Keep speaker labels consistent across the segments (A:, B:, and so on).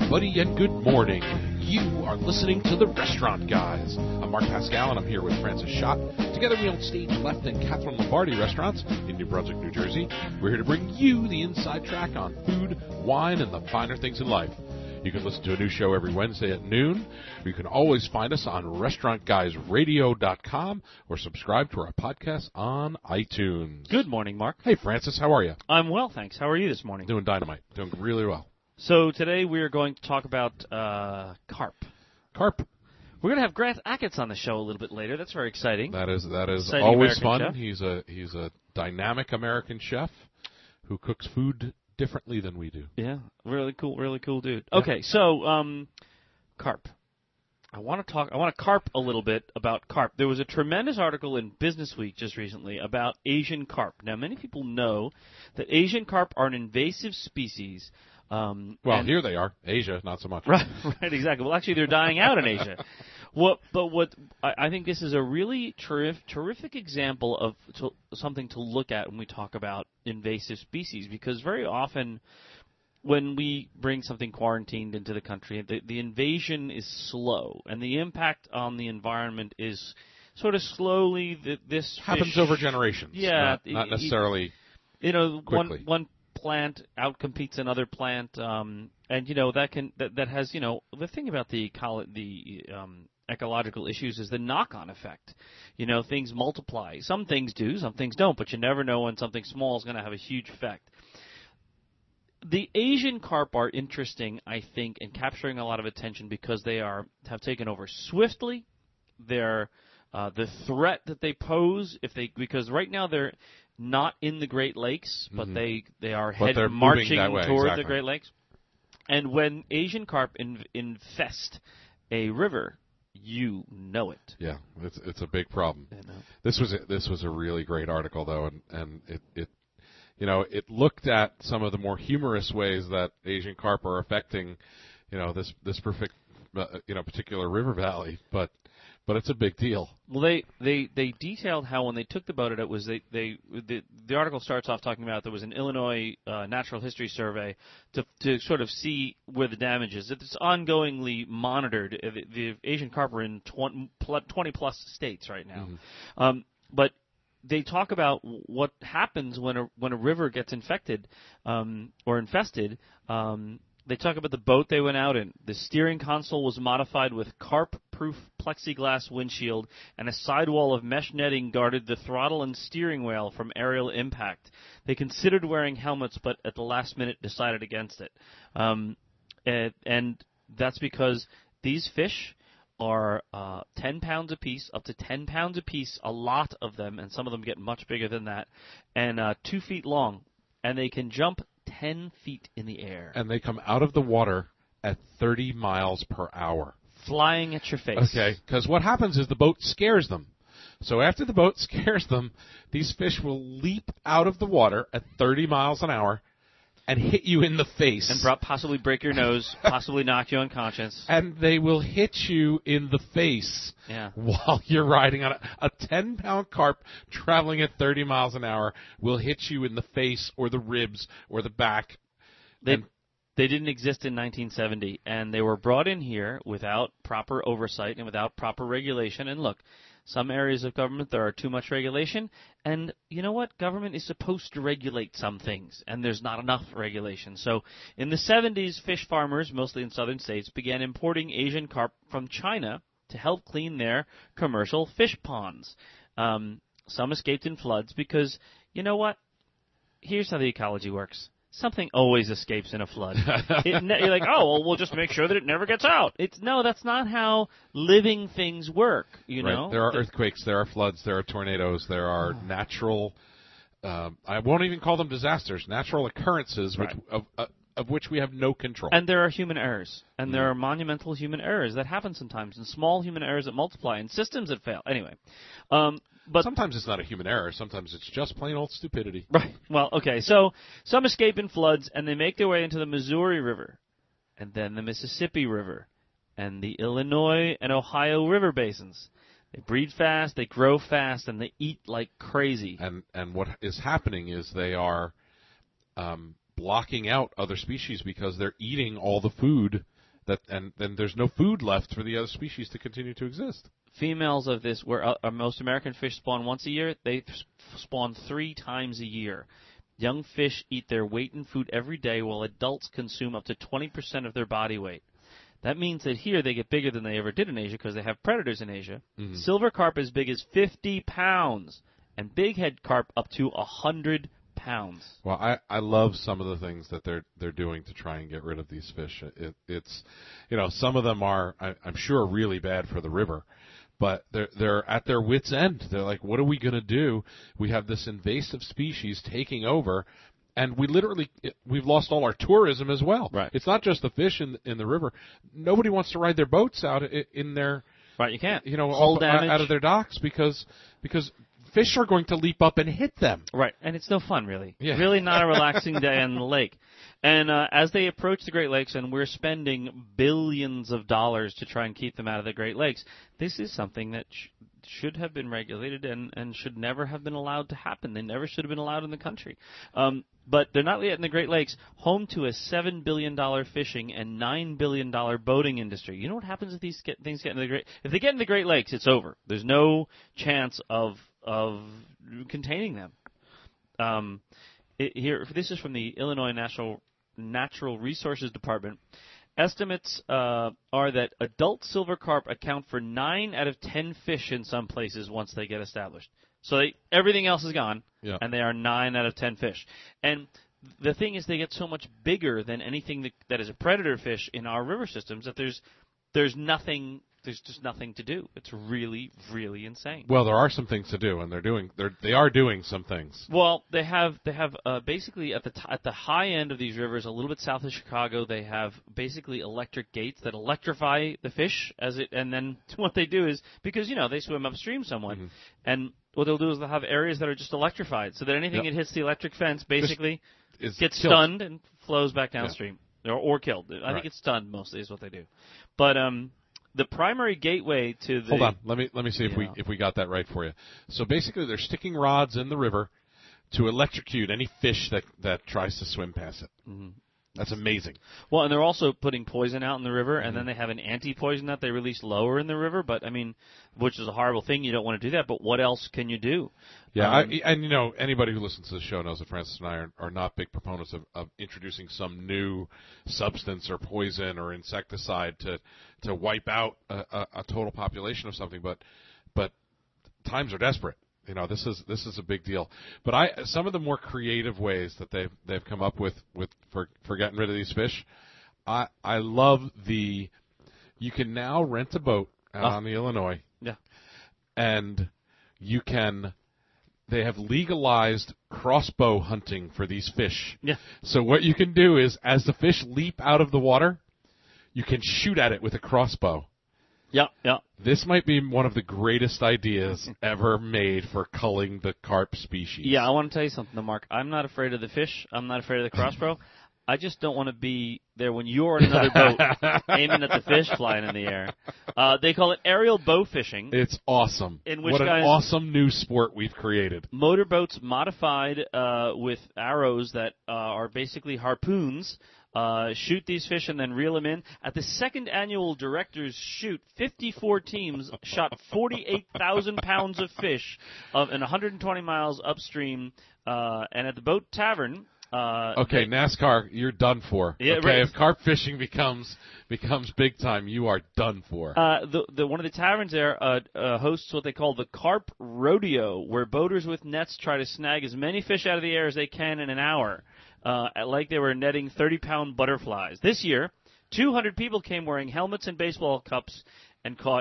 A: everybody, and good morning. You are listening to The Restaurant Guys. I'm Mark Pascal, and I'm here with Francis Schott. Together we own Stage Left and Catherine Lombardi restaurants in New Brunswick, New Jersey. We're here to bring you the inside track on food, wine, and the finer things in life. You can listen to a new show every Wednesday at noon. You can always find us on restaurantguysradio.com or subscribe to our podcast on iTunes.
B: Good morning, Mark.
A: Hey, Francis, how are you?
B: I'm well, thanks. How are you this morning?
A: Doing dynamite. Doing really well.
B: So today we are going to talk about carp.
A: Carp.
B: We're going to have Grant Achatz on the show a little bit later. That's very exciting.
A: That is
B: Exciting
A: always
B: American
A: fun.
B: chef.
A: He's a dynamic American chef who cooks food differently than we do.
B: Yeah, really cool dude.
A: Yeah.
B: Okay, so carp. I want to carp a little bit about carp. There was a tremendous article in Business Week just recently about Asian carp. Now, many people know that Asian carp are an invasive species.
A: Here they are. Asia, not so much.
B: Right, exactly. Well, actually, they're dying out in Asia. I think this is a really terrific example of something to look at when we talk about invasive species, because very often when we bring something quarantined into the country, the invasion is slow, and the impact on the environment is sort of slowly. This
A: happens
B: fish,
A: over generations.
B: Yeah,
A: not necessarily. Quickly.
B: One plant outcompetes another plant, and that has the thing about the ecological issues is the knock-on effect. Things multiply. Some things do, some things don't, but you never know when something small is going to have a huge effect. The Asian carp are interesting, I think, in capturing a lot of attention because they have taken over swiftly. They're the threat that they pose because right now they're not in the Great Lakes, but they are marching toward the Great Lakes. And when Asian carp infest a river, you know it.
A: Yeah, it's a big problem. This was a really great article though, and it looked at some of the more humorous ways that Asian carp are affecting this particular river valley, but it's a big deal.
B: Well, they detailed how when they took the boat, it was the article starts off talking about there was an Illinois Natural History Survey to sort of see where the damage is. It's ongoingly monitored. The Asian carp are in 20 plus states right now, but they talk about what happens when a river gets infected or infested. They talk about the boat they went out in. The steering console was modified with carp-proof plexiglass windshield, and a sidewall of mesh netting guarded the throttle and steering wheel from aerial impact. They considered wearing helmets, but at the last minute decided against it. And that's because these fish are 10 pounds apiece, up to 10 pounds apiece, a lot of them, and some of them get much bigger than that, and 2 feet long, and they can jump 10 feet in the air.
A: And they come out of the water at 30 miles per hour.
B: Flying at your face.
A: Okay, because what happens is the boat scares them. So after the boat scares them, these fish will leap out of the water at 30 miles an hour and hit you in the face.
B: And possibly break your nose, possibly knock you unconscious.
A: And they will hit you in the face while you're riding on a 10-pound carp traveling at 30 miles an hour will hit you in the face or the ribs or the back.
B: They didn't exist in 1970, and they were brought in here without proper oversight and without proper regulation. And look, some areas of government, there are too much regulation, and you know what? Government is supposed to regulate some things, and there's not enough regulation. So in the 70s, fish farmers, mostly in southern states, began importing Asian carp from China to help clean their commercial fish ponds. Some escaped in floods because, you know what? Here's how the ecology works. Something always escapes in a flood. You're like, we'll just make sure that it never gets out. No, that's not how living things work, know?
A: There are earthquakes, there are floods, there are tornadoes, there are natural, I won't even call them disasters, natural occurrences of which we have no control.
B: And there are human errors. And there are monumental human errors that happen sometimes, and small human errors that multiply, and systems that fail. Anyway.
A: But sometimes it's not a human error. Sometimes it's just plain old stupidity.
B: Right. Well, okay. So some escape in floods, and they make their way into the Missouri River, and then the Mississippi River, and the Illinois and Ohio river basins. They breed fast, they grow fast, and they eat like crazy.
A: And what is happening is they are blocking out other species because they're eating all the food and then there's no food left for the other species to continue to exist.
B: Females of this, where most American fish spawn once a year, they spawn 3 times a year. Young fish eat their weight in food every day, while adults consume up to 20% of their body weight. That means that here they get bigger than they ever did in Asia because they have predators in Asia.
A: Mm-hmm.
B: Silver carp as big as 50 pounds, and bighead carp up to 100 pounds.
A: Well, I love some of the things that they're doing to try and get rid of these fish. It's some of them are I'm sure really bad for the river, but they're at their wits' end. They're like, what are we going to do? We have this invasive species taking over, and we've lost all our tourism as well.
B: Right.
A: It's not just the fish in the river. Nobody wants to ride their boats out in their
B: Right, you can't.
A: Out of their docks because fish are going to leap up and hit them.
B: Right, and it's no fun, really.
A: Yeah.
B: Really not a relaxing day on the lake. And as they approach the Great Lakes, and we're spending billions of dollars to try and keep them out of the Great Lakes, this is something that should have been regulated and should never have been allowed to happen. They never should have been allowed in the country. But they're not yet in the Great Lakes, home to a $7 billion fishing and $9 billion boating industry. You know what happens if these things get in the If they get in the Great Lakes, it's over. There's no chance of containing them. This is from the Illinois Natural Resources Department. Estimates are that adult silver carp account for 9 out of 10 fish in some places once they get established. So everything else is gone, and they are 9 out of 10 fish. And the thing is, they get so much bigger than anything that is a predator fish in our river systems that there's just nothing to do. It's really, really insane.
A: Well, there are some things to do, and they are doing some things.
B: Well, they have basically at the high end of these rivers, a little bit south of Chicago, they have basically electric gates that electrify the fish and then what they do is, because they swim upstream somewhat, and what they'll do is they'll have areas that are just electrified, so that anything that hits the electric fence basically gets stunned and flows back downstream or killed. I think it's stunned mostly is what they do, but the primary gateway to the...
A: Hold on. Let me see if we got that right for you. So basically they're sticking rods in the river to electrocute any fish that tries to swim past it. Mm-hmm. That's amazing.
B: Well, and they're also putting poison out in the river, and then they have an anti-poison that they release lower in the river, which is a horrible thing. You don't want to do that, but what else can you do?
A: Yeah, anybody who listens to the show knows that Francis and I are not big proponents of introducing some new substance or poison or insecticide to wipe out a total population of something, but times are desperate. This is a big deal. But some of the more creative ways that they've come up with for getting rid of these fish, I love you can now rent a boat out on the Illinois.
B: Yeah.
A: And they have legalized crossbow hunting for these fish.
B: Yeah.
A: So what you can do is, as the fish leap out of the water, you can shoot at it with a crossbow.
B: Yeah.
A: This might be one of the greatest ideas ever made for culling the carp species.
B: Yeah, I want to tell you something, Mark. I'm not afraid of the fish. I'm not afraid of the crossbow. I just don't want to be there when you're in another boat aiming at the fish flying in the air. They call it aerial bow fishing.
A: It's awesome. What an awesome new sport we've created.
B: Motorboats modified with arrows that are basically harpoons. Shoot these fish and then reel them in. At the second annual Directors Shoot, 54 teams shot 48,000 pounds of fish in 120 miles upstream. And at the Boat Tavern...
A: NASCAR, you're done for.
B: Yeah,
A: okay,
B: right.
A: If carp fishing becomes big time, you are done for.
B: One of the taverns there hosts what they call the Carp Rodeo, where boaters with nets try to snag as many fish out of the air as they can in an hour. Like they were netting 30-pound butterflies. This year, 200 people came wearing helmets and baseball cups and caught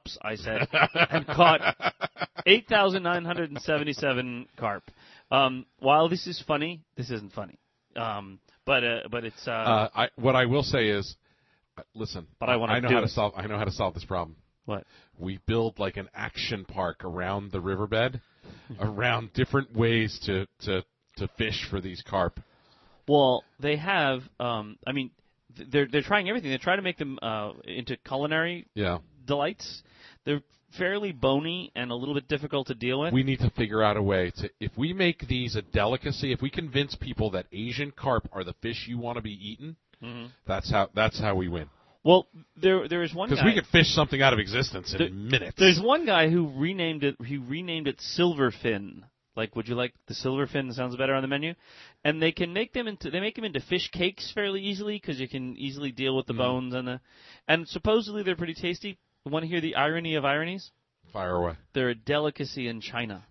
B: 8,977 carp. While this is funny, this isn't funny. But it's.
A: What I will say is, listen.
B: But I know
A: how to solve this problem.
B: What?
A: We build like an action park around the riverbed, around different ways to fish for these carp.
B: Well, they have. They're trying everything. They try to make them into culinary delights. They're fairly bony and a little bit difficult to deal with.
A: We need to figure out a way to, if we make these a delicacy, if we convince people that Asian carp are the fish you want to be eating, that's how we win.
B: Well, there is one guy.
A: Because we could fish something out of existence in minutes.
B: There's one guy who renamed it. He renamed it Silverfin. Like, would you like the silverfin? Sounds better on the menu. And they can make them into fish cakes fairly easily because you can easily deal with the bones and supposedly they're pretty tasty. Want to hear the irony of ironies?
A: Fire away.
B: They're a delicacy in China.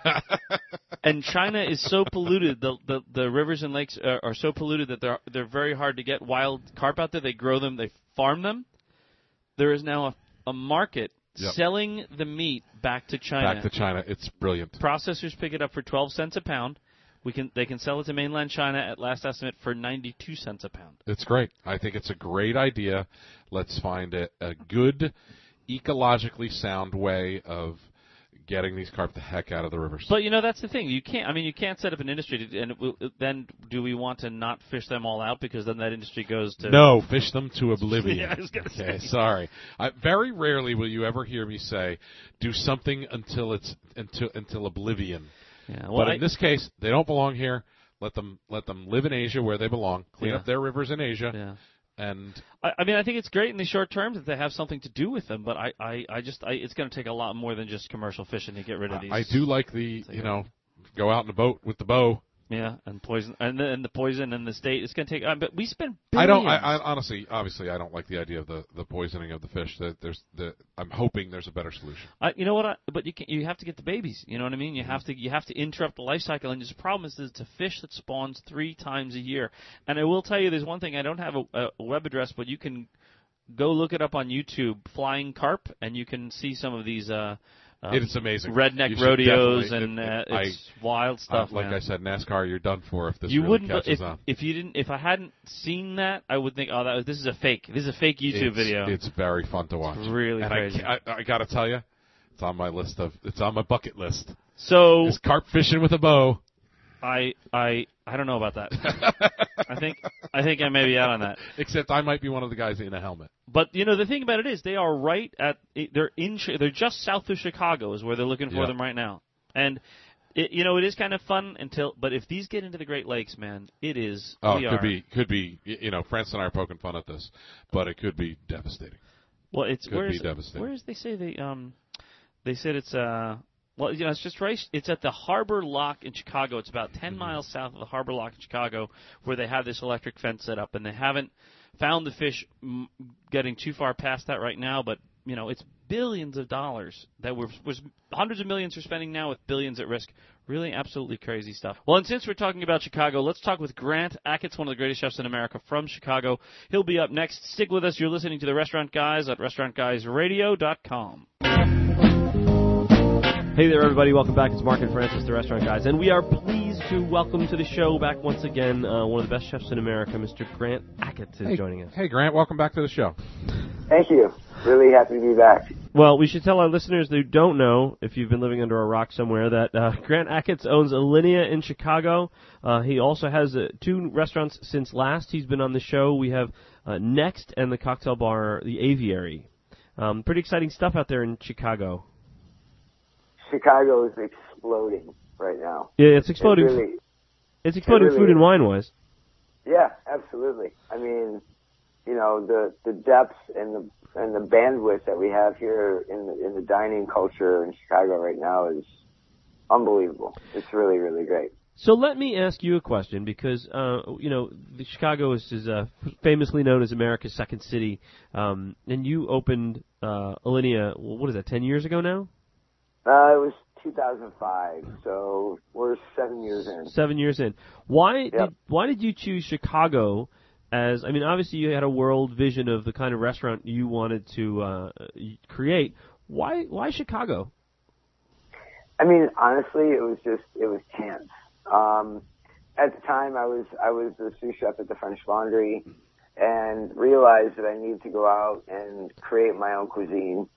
B: And China is so polluted. The rivers and lakes are so polluted that they're very hard to get wild carp out there. They grow them. They farm them. There is now a market selling the meat back to China.
A: Back to China. It's brilliant.
B: Processors pick it up for 12 cents a pound. They can sell it to mainland China at last estimate for 92 cents a pound.
A: It's great. I think it's a great idea. Let's find a good, ecologically sound way of getting these carp the heck out of the rivers.
B: But that's the thing. You can't set up an industry then do we want to not fish them all out because then that industry goes to
A: No, fish them to oblivion.
B: Yeah, I was gonna
A: okay,
B: say.
A: sorry. Very rarely will you ever hear me say do something until oblivion.
B: Yeah, well,
A: but in this case, they don't belong here. Let them live in Asia where they belong. Clean up their rivers in Asia.
B: Yeah.
A: And
B: I think it's great in the short term that they have something to do with them, but it's going to take a lot more than just commercial fishing to get rid of these.
A: I do like go out in a boat with the bow.
B: Yeah, and poison, and the poison and the state. It's going to take. But we spend billions.
A: I honestly, obviously, I don't like the idea of the poisoning of the fish. I'm hoping there's a better solution.
B: You know what? But you have to get the babies. You know what I mean? You have to interrupt the life cycle. And the problem is it's a fish that spawns 3 times a year. And I will tell you, there's one thing. I don't have a web address, but you can go look it up on YouTube, flying carp, and you can see some of these.
A: It's amazing.
B: Redneck rodeos and it's wild stuff.
A: Like
B: man.
A: I said, NASCAR, you're done for if this
B: you
A: really
B: wouldn't,
A: catches on.
B: If I hadn't seen that, I would think, this is a fake. This is a fake YouTube video.
A: It's very fun to watch.
B: It's really crazy.
A: I got to tell you, it's on my bucket list.
B: So
A: is carp fishing with a bow.
B: I don't know about that. I think I may be out on that.
A: Except I might be one of the guys in a helmet.
B: But the thing about it is they are right at they're just south of Chicago is where they're looking for them right now. And it is kind of fun but if these get into the Great Lakes, man, it is.
A: Oh, could be. France and I are poking fun at this, but it could be devastating.
B: Well,
A: devastating.
B: Where is they say they said it's Well, it's just right. It's at the Harbor Lock in Chicago. It's about 10 miles south of the Harbor Lock in Chicago, where they have this electric fence set up, and they haven't found the fish getting too far past that right now. But it's billions of dollars that was hundreds of millions we're spending now with billions at risk. Really, absolutely crazy stuff. Well, and since we're talking about Chicago, let's talk with Grant Achatz, one of the greatest chefs in America from Chicago. He'll be up next. Stick with us. You're listening to the Restaurant Guys at restaurantguysradio.com.
C: Hey there, everybody. Welcome back. It's Mark and Francis, the Restaurant Guys. And we are pleased to welcome to the show back once again one of the best chefs in America, Mr. Grant Achatz is joining us.
A: Hey, Grant. Welcome back to the show.
D: Thank you. Really happy to be back.
C: Well, we should tell our listeners who don't know, if you've been living under a rock somewhere, that Grant Achatz owns Alinea in Chicago. He also has 2 restaurants since last he's been on the show. We have Next and the cocktail bar, the Aviary. Pretty exciting stuff out there in Chicago.
D: Chicago is exploding right now.
C: Yeah, it's exploding. It's exploding food and wine-wise.
D: Yeah, absolutely. I mean, the depth and the bandwidth that we have here in the dining culture in Chicago right now is unbelievable. It's really, really great.
C: So let me ask you a question, because Chicago is famously known as America's second city, and you opened Alinea. What is that? 10 years ago now?
D: It was 2005, so we're 7 years in.
C: 7 years in. Why did you choose Chicago as? I mean, obviously you had a world vision of the kind of restaurant you wanted to create. Why Chicago?
D: I mean, honestly, it was chance. At the time, I was the sous chef at the French Laundry, and realized that I needed to go out and create my own cuisine.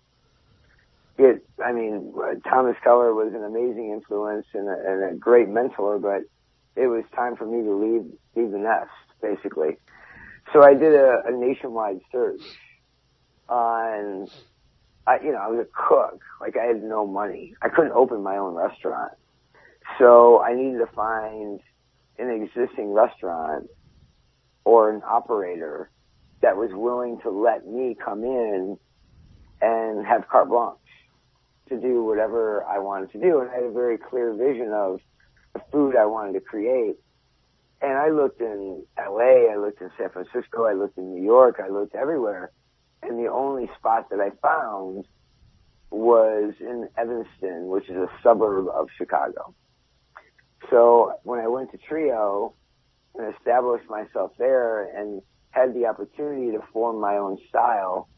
D: Thomas Keller was an amazing influence and a great mentor, but it was time for me to leave the nest, basically. So I did a nationwide search, and I was a cook. Like, I had no money. I couldn't open my own restaurant. So I needed to find an existing restaurant or an operator that was willing to let me come in and have carte blanche to do whatever I wanted to do. And I had a very clear vision of the food I wanted to create. And I looked in LA, I looked in San Francisco, I looked in New York, I looked everywhere. And the only spot that I found was in Evanston, which is a suburb of Chicago. So when I went to Trio and established myself there and had the opportunity to form my own style,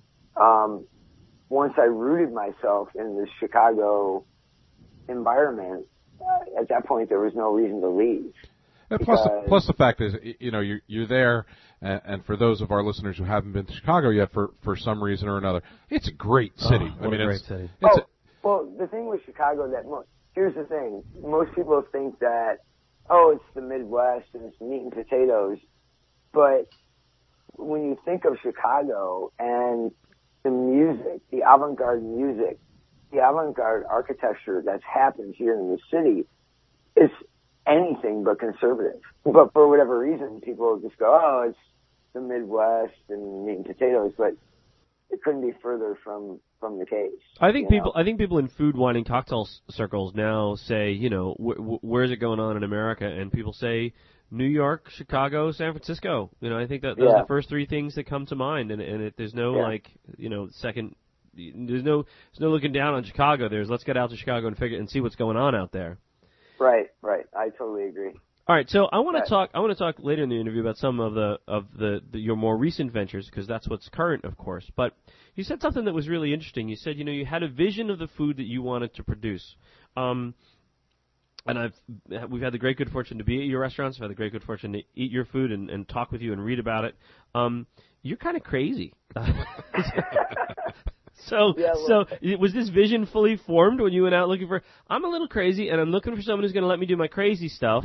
D: once I rooted myself in the Chicago environment, at that point there was no reason to leave.
A: Plus the fact is, you know, you're there, and for those of our listeners who haven't been to Chicago yet, for some reason or another, it's a great city.
C: What a great city.
D: Well, the thing with Chicago here's the thing. Most people think that, it's the Midwest and it's meat and potatoes. But when you think of Chicago and the music, the avant-garde music, the avant-garde architecture that's happened here in the city, it's anything but conservative. But for whatever reason, people just go, it's the Midwest and meat and potatoes. But it couldn't be further from the case.
C: I think people in food whining cocktail circles now say, you know, where's it going on in America? And people say New York, Chicago, San Francisco. You know, I think that those are the first three things that come to mind. And there's no second. There's no looking down on Chicago. There's let's get out to Chicago and see what's going on out there.
D: Right. I totally agree.
C: All right, so I want to talk later in the interview about some of your more recent ventures, because that's what's current, of course. But you said something that was really interesting. You said, you know, you had a vision of the food that you wanted to produce. And we've had the great good fortune to be at your restaurants. I've had the great good fortune to eat your food and talk with you and read about it. You're kind of crazy. So was this vision fully formed when you went out looking for, I'm a little crazy and I'm looking for someone who's going to let me do my crazy stuff,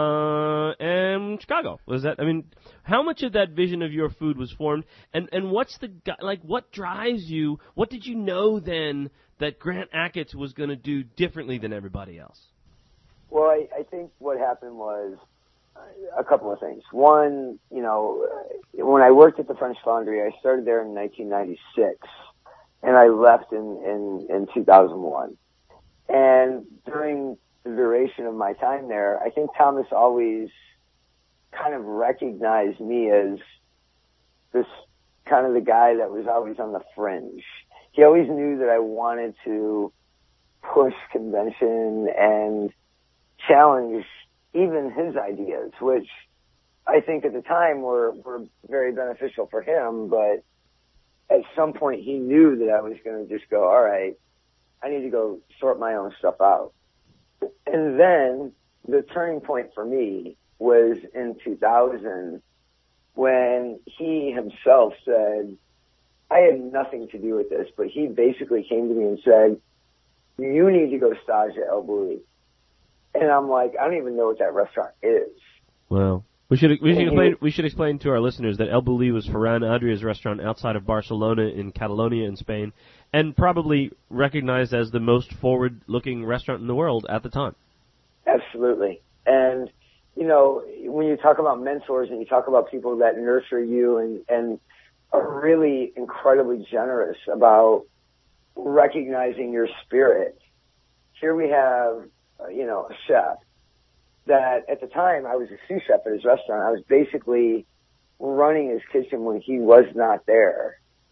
C: and Chicago? Was that, I mean, how much of that vision of your food was formed, and what's what drives you? What did you know then that Grant Achatz was going to do differently than everybody else?
D: Well, I think what happened was a couple of things. One, you know, when I worked at the French Laundry, I started there in 1996. And I left in 2001. And during the duration of my time there, I think Thomas always kind of recognized me as this kind of the guy that was always on the fringe. He always knew that I wanted to push convention and challenge even his ideas, which I think at the time were very beneficial for him, but at some point he knew that I was going to just go, all right, I need to go sort my own stuff out. And then the turning point for me was in 2000 when he himself said, I had nothing to do with this, but he basically came to me and said, you need to go stage at El Bulli. And I'm like, I don't even know what that restaurant is.
C: Wow. We should explain to our listeners that El Bulli was Ferran Adria's restaurant outside of Barcelona in Catalonia in Spain, and probably recognized as the most forward-looking restaurant in the world at the time.
D: Absolutely. And, you know, when you talk about mentors and you talk about people that nurture you and are really incredibly generous about recognizing your spirit, here we have, a chef that at the time I was a sous chef at his restaurant. I was basically running his kitchen when he was not there.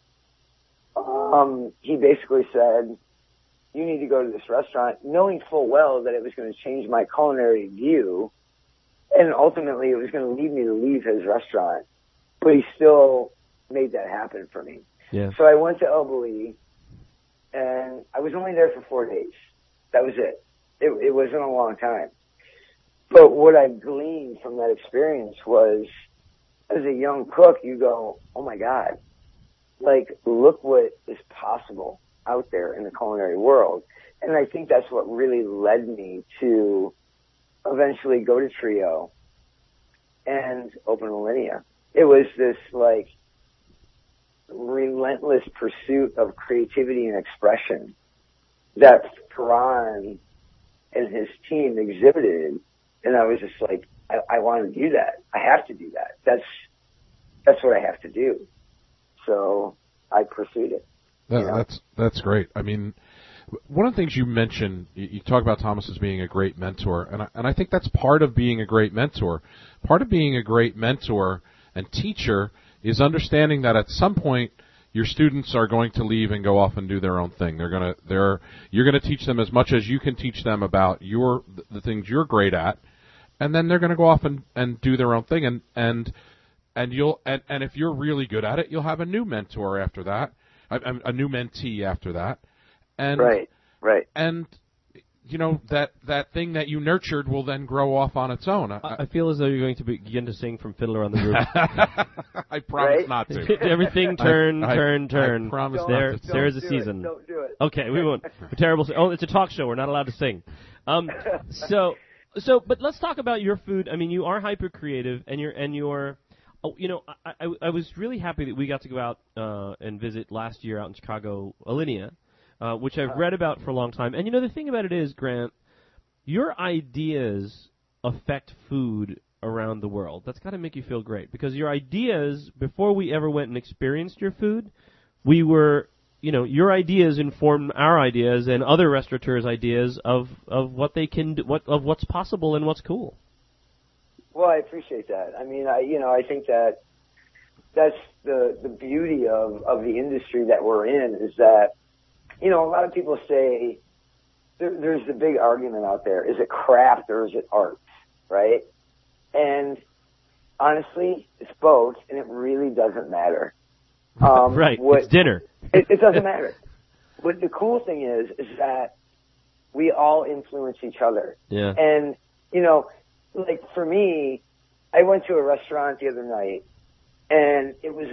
D: He basically said, you need to go to this restaurant, knowing full well that it was going to change my culinary view, and ultimately it was going to lead me to leave his restaurant. But he still made that happen for me.
C: Yeah.
D: So I went to El Bulli, and I was only there for 4 days. That was it. It wasn't a long time. But what I gleaned from that experience was, as a young cook, you go, oh my God, like, look what is possible out there in the culinary world. And I think that's what really led me to eventually go to Trio and open Alinea. It was this, like, relentless pursuit of creativity and expression that Ferran and his team exhibited. And I was just like, I want to do that. I have to do that. that's what I have to do. So I pursued it.
A: That's great. I mean, one of the things you mentioned, you talk about Thomas as being a great mentor, and I think that's part of being a great mentor. Part of being a great mentor and teacher is understanding that at some point your students are going to leave and go off and do their own thing. You're gonna teach them as much as you can teach them about the things you're great at, and then they're gonna go off and do their own thing, and if you're really good at it, you'll have a new mentor after that, a new mentee after that, and
D: right,
A: and you know that thing that you nurtured will then grow off on its own.
C: I feel as though you're going to begin to sing from Fiddler on the Roof.
A: I promise not to.
C: Everything turn.
A: I promise not to.
C: There's a season.
D: Don't do it.
C: Okay, we won't. Terrible. Oh, it's a talk show. We're not allowed to sing. But let's talk about your food. I mean, you are hyper creative, and you're. Oh, you know, I was really happy that we got to go out and visit last year out in Chicago, Alinea, which I've read about for a long time. And you know, the thing about it is, Grant, your ideas affect food around the world. That's got to make you feel great, because your ideas, before we ever went and experienced your food, your ideas informed our ideas and other restaurateurs' ideas of what they can do, of what's possible and what's cool.
D: Well, I appreciate that. I mean, I think that's the beauty of the industry that we're in, is that, you know, a lot of people say there's the big argument out there: is it craft or is it art, right? And honestly, it's both, and it really doesn't matter.
C: Right, it's dinner.
D: It doesn't matter. But the cool thing is that we all influence each other.
C: Yeah.
D: And, you know, like for me, I went to a restaurant the other night, and it was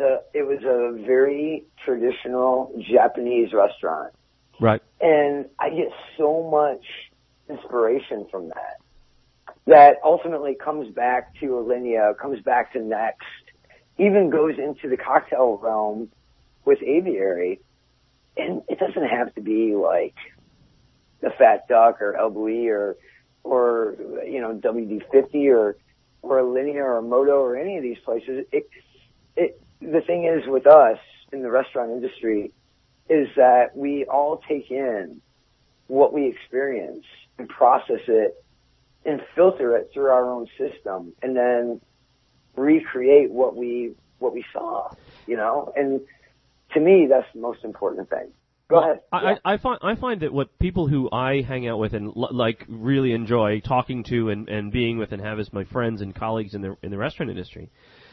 D: a very traditional Japanese restaurant.
C: Right.
D: And I get so much inspiration from that ultimately comes back to Alinea, comes back to Next, even goes into the cocktail realm with Aviary. And it doesn't have to be like the Fat Duck or El Bulli or you know, WD-50 or Alinea or Moto or any of these places. The thing is with us in the restaurant industry is that we all take in what we experience and process it and filter it through our own system, and then recreate what we saw, you know. And to me, that's the most important thing. Go ahead.
C: I find that what people who I hang out with and like really enjoy talking to and being with and have as my friends and colleagues in the restaurant industry,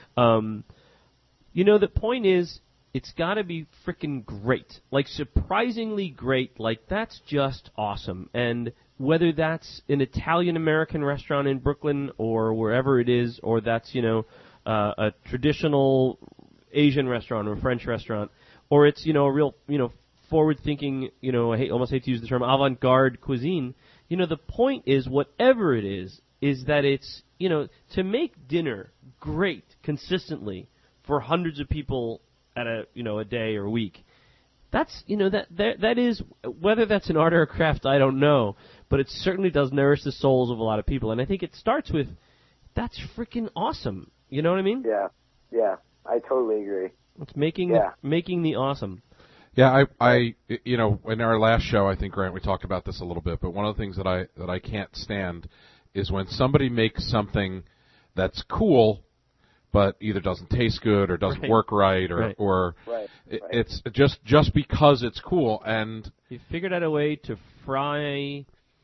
C: you know, the point is, it's got to be freaking great, like surprisingly great. Like, that's just awesome. And whether that's an Italian-American restaurant in Brooklyn or wherever it is, or that's, you know, a traditional Asian restaurant or French restaurant, or it's, you know, a real, you know, forward-thinking, you know, I almost hate to use the term avant-garde cuisine, you know, the point is, whatever it is that it's, you know, to make dinner great consistently for hundreds of people at a day or a week. That's, you know, that is, whether that's an art or a craft, I don't know, but it certainly does nourish the souls of a lot of people. And I think it starts with, that's freaking awesome. You know what I mean?
D: Yeah, I totally agree.
C: It's making the awesome.
A: Yeah, I you know, in our last show, I think, Grant, we talked about this a little bit, but one of the things that I can't stand is when somebody makes something that's cool, but either doesn't taste good or doesn't work right, or it's just because it's cool. And
C: you figured out a way to fry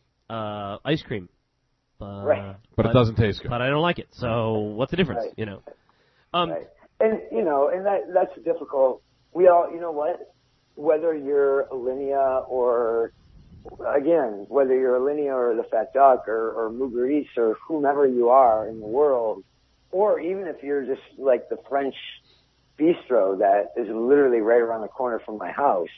C: ice cream,
A: but it doesn't taste good.
C: But I don't like it. So what's the difference?
D: Right.
C: You know.
D: Right. And you know, and that's difficult. We all, you know what? Whether you're Alinea or, again, whether you're Alinea or the Fat Duck or Mugaritz or whomever you are in the world, or even if you're just like the French bistro that is literally right around the corner from my house,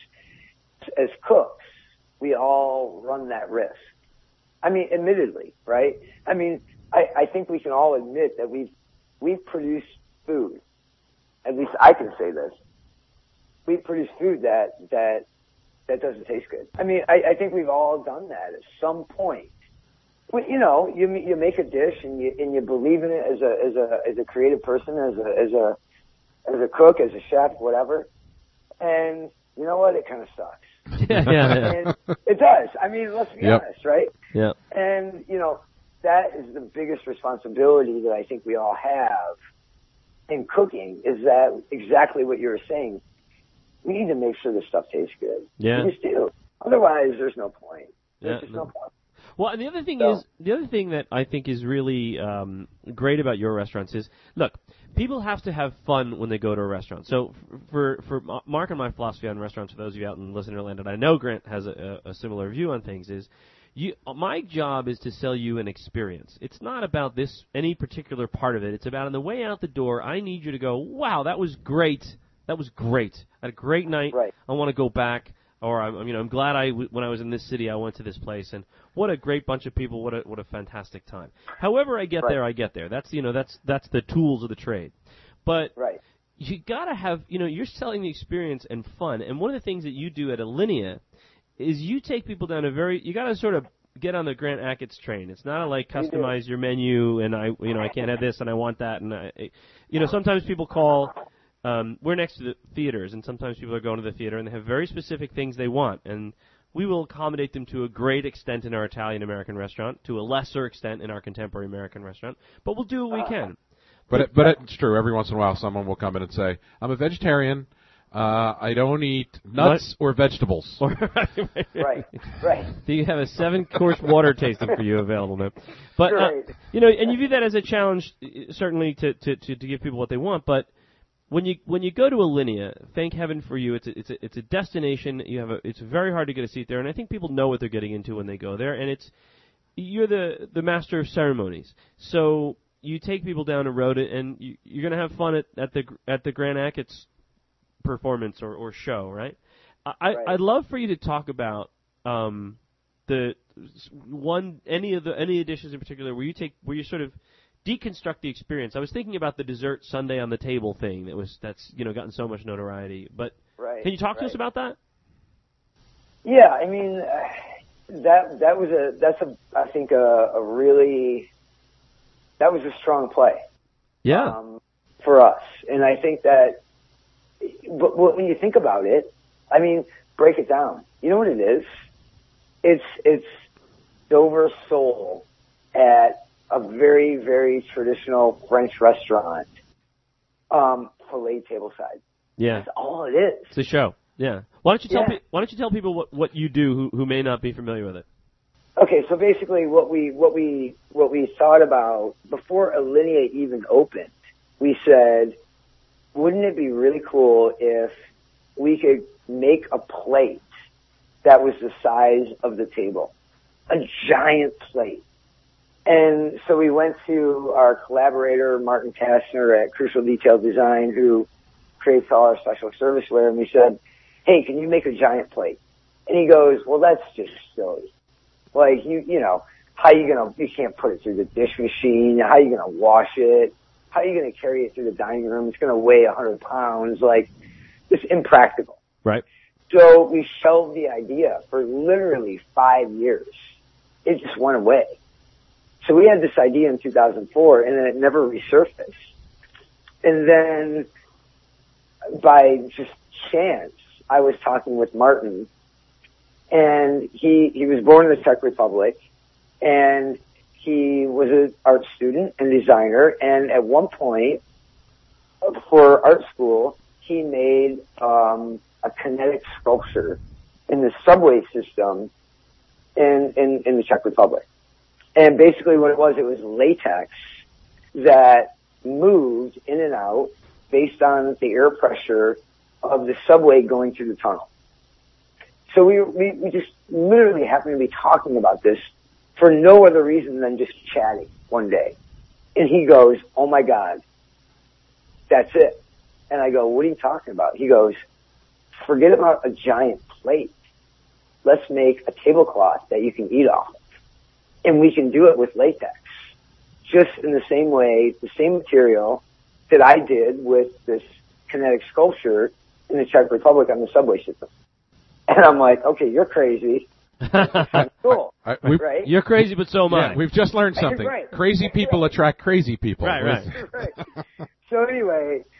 D: as cooks, we all run that risk. I mean, admittedly, right? I mean, I think we can all admit that we've produced food. At least I can say this. We produce food that doesn't taste good. I mean, I think we've all done that at some point. Well, you know, you make a dish and you believe in it as a creative person, as as a cook, as a chef, whatever. And you know what? It kind of sucks.
C: Yeah.
D: And it does. I mean, let's be honest, right?
C: Yeah.
D: And, you know, that is the biggest responsibility that I think we all have in cooking, is that exactly what you were saying. We need to make sure the stuff tastes good.
C: Yeah.
D: We just do. Otherwise, there's no point. There's just no point.
C: Well, and the other thing that I think is really great about your restaurants is, look, people have to have fun when they go to a restaurant. So for Mark and my philosophy on restaurants, for those of you out in listener land, and I know Grant has a similar view on things, is my job is to sell you an experience. It's not about any particular part of it. It's about on the way out the door, I need you to go, wow, that was great. That was great. I had a great night.
D: Right.
C: I want to go back. Or I'm glad when I was in this city, I went to this place, and what a great bunch of people! What a fantastic time. However I get there, I get there. That's that's the tools of the trade. But you gotta have you're selling the experience and fun. And one of the things that you do at Alinea is you take people down you gotta sort of get on the Grant Achatz train. It's not like customize your menu and I can't have this and I want that and sometimes people call. We're next to the theaters, and sometimes people are going to the theater, and they have very specific things they want, and we will accommodate them to a great extent in our Italian-American restaurant, to a lesser extent in our contemporary American restaurant, but we'll do what we can.
A: But it's true. Every once in a while, someone will come in and say, I'm a vegetarian. I don't eat nuts or vegetables.
D: Right.
C: Do you have a 7-course water tasting for you available, man? But, and you view that as a challenge, certainly, to give people what they want, but when you go to Alinea, thank heaven for you. It's a destination. It's very hard to get a seat there, and I think people know what they're getting into when they go there. And you're the master of ceremonies, so you take people down a road, and you're going to have fun at the Grant Achatz performance or show, right? I'd love for you to talk about any dishes in particular where you sort of deconstruct the experience. I was thinking about the dessert Sunday on the table thing that's gotten so much notoriety. But can you talk to us about that?
D: Yeah, I mean that was a strong play.
C: Yeah.
D: For us, and I think that. But when you think about it, I mean, break it down. You know what it is? It's Dover sole at a very, very traditional French restaurant, filet tableside.
C: Yeah,
D: that's all it is.
C: It's a show. Yeah. Why don't you tell people what you do who may not be familiar with it?
D: Okay, so basically, what we thought about before Alinea even opened, we said, wouldn't it be really cool if we could make a plate that was the size of the table, a giant plate? And so we went to our collaborator, Martin Kastner at Crucial Detail Design, who creates all our special serviceware, and we said, hey, can you make a giant plate? And he goes, well, that's just silly. Like, how you can't put it through the dish machine, how you gonna wash it, how you gonna carry it through the dining room, it's gonna weigh 100 pounds, like, it's impractical.
C: Right.
D: So we shelved the idea for literally 5 years. It just went away. So we had this idea in 2004, and then it never resurfaced. And then, by just chance, I was talking with Martin, and he was born in the Czech Republic, and he was an art student and designer, and at one point, for art school, he made a kinetic sculpture in the subway system in the Czech Republic. And basically what it was latex that moved in and out based on the air pressure of the subway going through the tunnel. So we just literally happened to be talking about this for no other reason than just chatting one day. And he goes, oh my God, that's it. And I go, what are you talking about? He goes, forget about a giant plate. Let's make a tablecloth that you can eat off of. And we can do it with latex. Just in the same way, the same material that I did with this kinetic sculpture in the Czech Republic on the subway system. And I'm like, okay, you're crazy. That's cool. Right?
C: You're crazy, but so am I.
A: Yeah, we've just learned something.
D: Right.
A: Crazy people attract crazy people.
C: Right.
D: So anyway,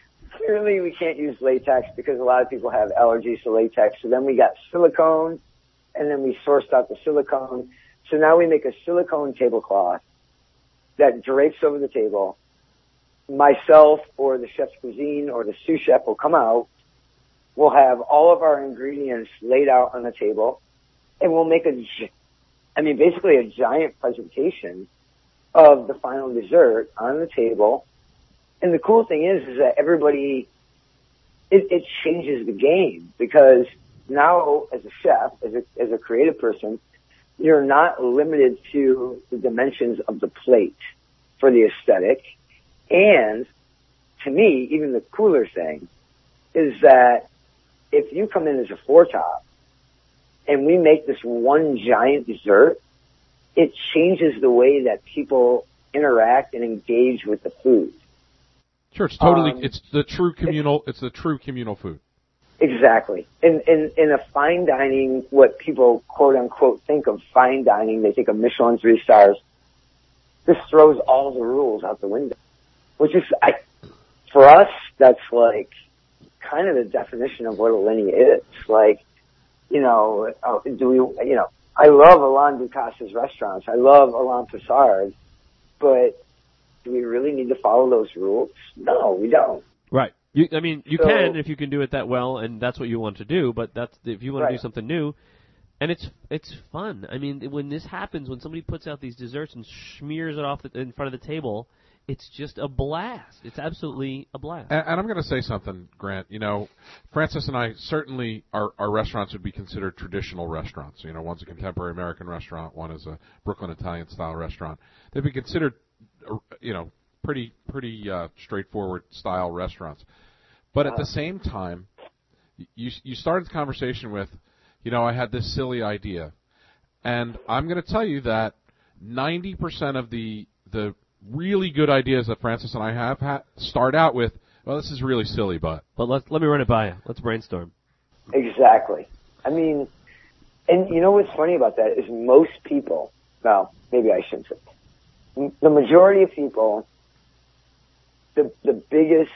D: clearly we can't use latex because a lot of people have allergies to latex. So then we got silicone, and then we sourced out the silicone. So now we make a silicone tablecloth that drapes over the table. Myself or the chef's cuisine or the sous chef will come out. We'll have all of our ingredients laid out on the table, and we'll make basically a giant presentation of the final dessert on the table. And the cool thing is that everybody, it changes the game, because now as a chef, as a creative person, you're not limited to the dimensions of the plate for the aesthetic. And to me, even the cooler thing is that if you come in as a four-top and we make this one giant dessert, it changes the way that people interact and engage with the food.
A: Sure, it's totally, it's the true communal food.
D: Exactly. In a fine dining, what people quote unquote think of fine dining, they think of Michelin 3 stars. This throws all the rules out the window, which is, for us, that's like kind of the definition of what Alinea is. Like, I love Alain Ducasse's restaurants. I love Alain Passard, but do we really need to follow those rules? No, we don't.
C: Right. You can if you can do it that well, and that's what you want to do. But if you want to do something new, and it's fun. I mean, when this happens, when somebody puts out these desserts and smears it off in front of the table, it's just a blast. It's absolutely a blast.
A: And I'm going to say something, Grant. Francis and I, certainly our restaurants would be considered traditional restaurants. One's a contemporary American restaurant, one is a Brooklyn Italian-style restaurant. They'd be considered, pretty straightforward style restaurants. But at the same time, you started the conversation with, I had this silly idea. And I'm going to tell you that 90% of the really good ideas that Francis and I have start out with, well, this is really silly, but
C: let me run it by you. Let's brainstorm.
D: Exactly. I mean, and you know what's funny about that is most people, well, maybe I shouldn't say, the majority of people, the biggest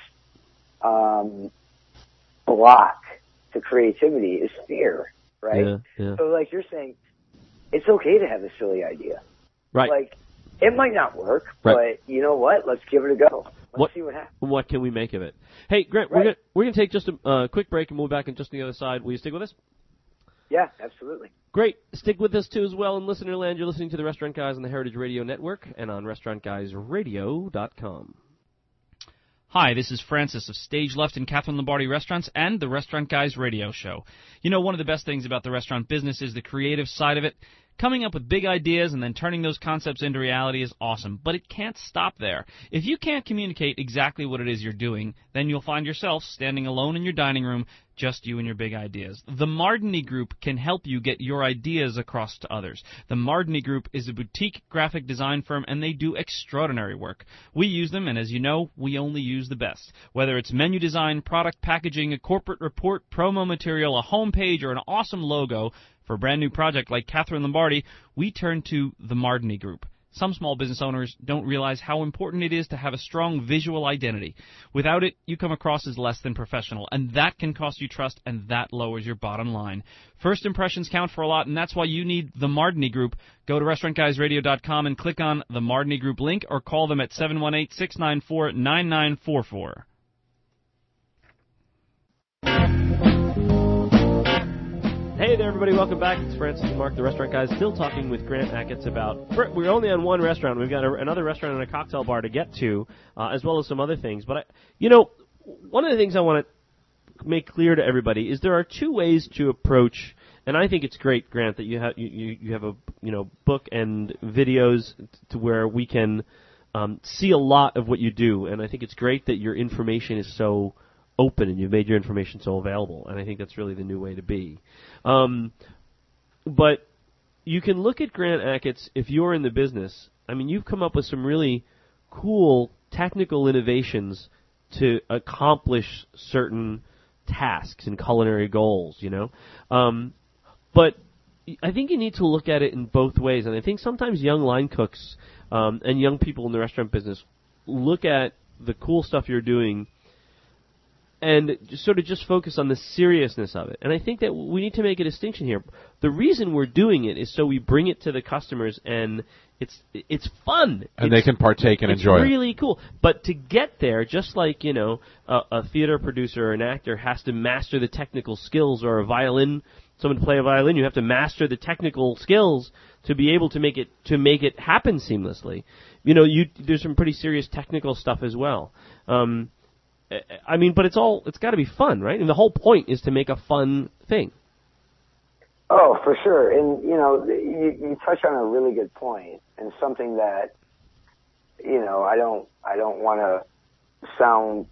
D: block to creativity is fear, right?
C: Yeah.
D: So like you're saying, it's okay to have a silly idea.
C: Right.
D: Like, it might not work, but you know what? Let's give it a go. Let's see what happens.
C: What can we make of it? Hey, Grant, we're gonna take just a quick break and we'll be back on just on the other side. Will you stick with us?
D: Yeah, absolutely.
C: Great. Stick with us, too, as well. In Listener Land, you're listening to the Restaurant Guys on the Heritage Radio Network and on RestaurantGuysRadio.com.
E: Hi, this is Francis of Stage Left and Catherine Lombardi Restaurants and the Restaurant Guys Radio Show. One of the best things about the restaurant business is the creative side of it. Coming up with big ideas and then turning those concepts into reality is awesome, but it can't stop there. If you can't communicate exactly what it is you're doing, then you'll find yourself standing alone in your dining room, just you and your big ideas. The Mardini Group can help you get your ideas across to others. The Mardini Group is a boutique graphic design firm, and they do extraordinary work. We use them, and as you know, we only use the best. Whether it's menu design, product packaging, a corporate report, promo material, a homepage, or an awesome logo, for a brand new project like Catherine Lombardi, we turn to the Mardini Group. Some small business owners don't realize how important it is to have a strong visual identity. Without it, you come across as less than professional, and that can cost you trust, and that lowers your bottom line. First impressions count for a lot, and that's why you need the Mardini Group. Go to RestaurantGuysRadio.com and click on the Mardini Group link, or call them at 718-694-9944.
C: Hey there, everybody. Welcome back. It's Francis and Mark, the Restaurant Guys, still talking with Grant Achatz about... We're only on one restaurant. We've got another restaurant and a cocktail bar to get to, as well as some other things. But, one of the things I want to make clear to everybody is there are two ways to approach... And I think it's great, Grant, that you have a book and videos to where we can see a lot of what you do. And I think it's great that your information is so open and you've made your information so available, and I think that's really the new way to be. But you can look at Grant Achatz if you're in the business. I mean, you've come up with some really cool technical innovations to accomplish certain tasks and culinary goals, But I think you need to look at it in both ways, and I think sometimes young line cooks and young people in the restaurant business look at the cool stuff you're doing and sort of just focus on the seriousness of it. And I think that we need to make a distinction here. The reason we're doing it is so we bring it to the customers, and it's fun.
A: And they can partake and enjoy it.
C: It's really cool. But to get there, just like, you know, a theater producer or an actor has to master the technical skills, or someone to play a violin, you have to master the technical skills to be able to make it happen seamlessly. You know, there's some pretty serious technical stuff as well. I mean, but it's got to be fun, right? And the whole point is to make a fun thing.
D: Oh, for sure. And, you know, you touch on a really good point, and something that, you know, I don't want to sound,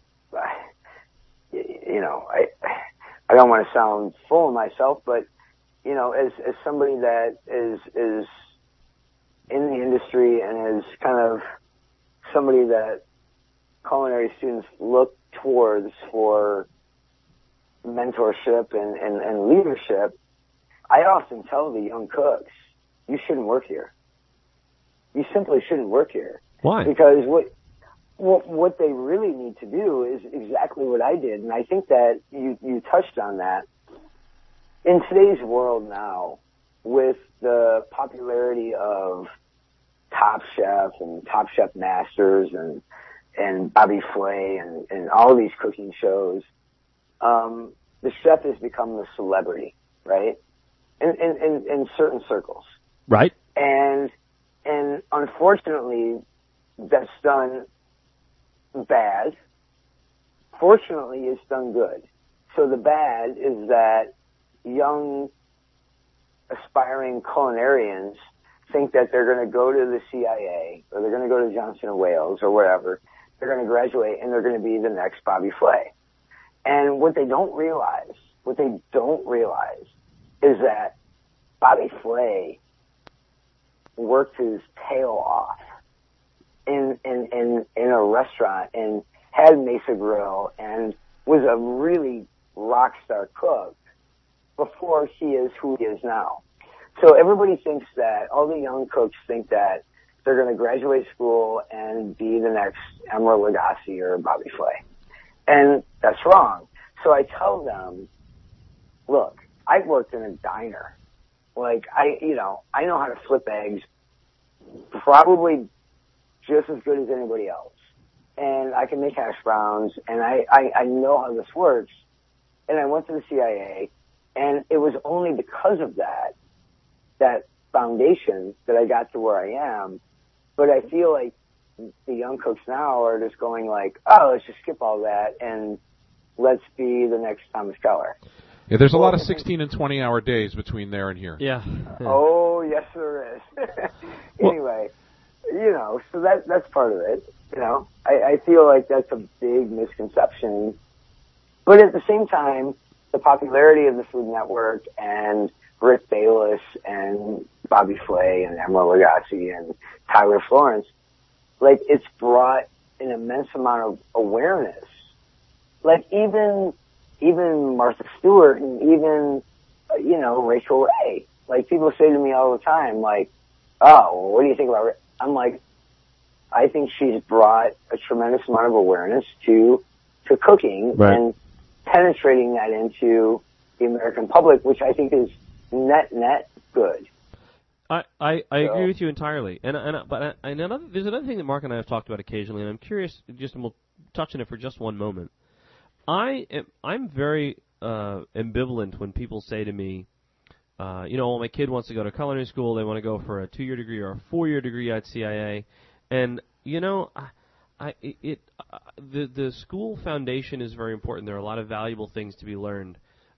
D: you know, I don't want to sound full of myself, but, you know, as somebody that is in the industry and is kind of somebody that culinary students look towards for mentorship and leadership, I often tell the young cooks, you shouldn't work here. You simply shouldn't work here.
C: Why?
D: Because what they really need to do is exactly what I did, and I think that you touched on that. In today's world now, with the popularity of Top Chef and Top Chef Masters and Bobby Flay and all these cooking shows, the chef has become the celebrity, right? In certain circles.
C: Right.
D: And unfortunately, that's done bad. Fortunately, it's done good. So the bad is that young aspiring culinarians think that they're going to go to the CIA, or they're going to go to Johnson & Wales or wherever. They're going to graduate and they're going to be the next Bobby Flay. And what they don't realize is that Bobby Flay worked his tail off in a restaurant and had Mesa Grill and was a really rock star cook before he is who he is now. So everybody thinks that, all the young cooks think that they're going to graduate school and be the next Emeril Lagasse or Bobby Flay. And that's wrong. So I tell them, look, I've worked in a diner. Like, I know how to flip eggs probably just as good as anybody else. And I can make hash browns, and I know how this works. And I went to the CIA, and it was only because of that foundation that I got to where I am. But I feel like the young cooks now are just going like, oh, let's just skip all that and let's be the next Thomas Keller.
A: Yeah, there's a lot of 16 and 20-hour days between there and here.
C: Yeah.
D: Oh, yes, there is. Anyway, you know, so that's part of it. You know, I feel like that's a big misconception. But at the same time, the popularity of the Food Network and Rick Bayless and Bobby Flay and Emeril Lagasse and Tyler Florence, like, it's brought an immense amount of awareness. Like, even Martha Stewart and even, you know, Rachel Ray. Like, people say to me all the time, like, oh, well, what do you think about her? I'm like, I think she's brought a tremendous amount of awareness to cooking, right, and penetrating that into the American public, which I think is net good.
C: I agree with you entirely. There's another thing that Mark and I have talked about occasionally, and I'm curious, and we'll touch on it for just one moment. I'm very ambivalent when people say to me, well, my kid wants to go to culinary school, they want to go for a 2-year degree or a 4-year degree at CIA, and the school foundation is very important. There are a lot of valuable things to be learned.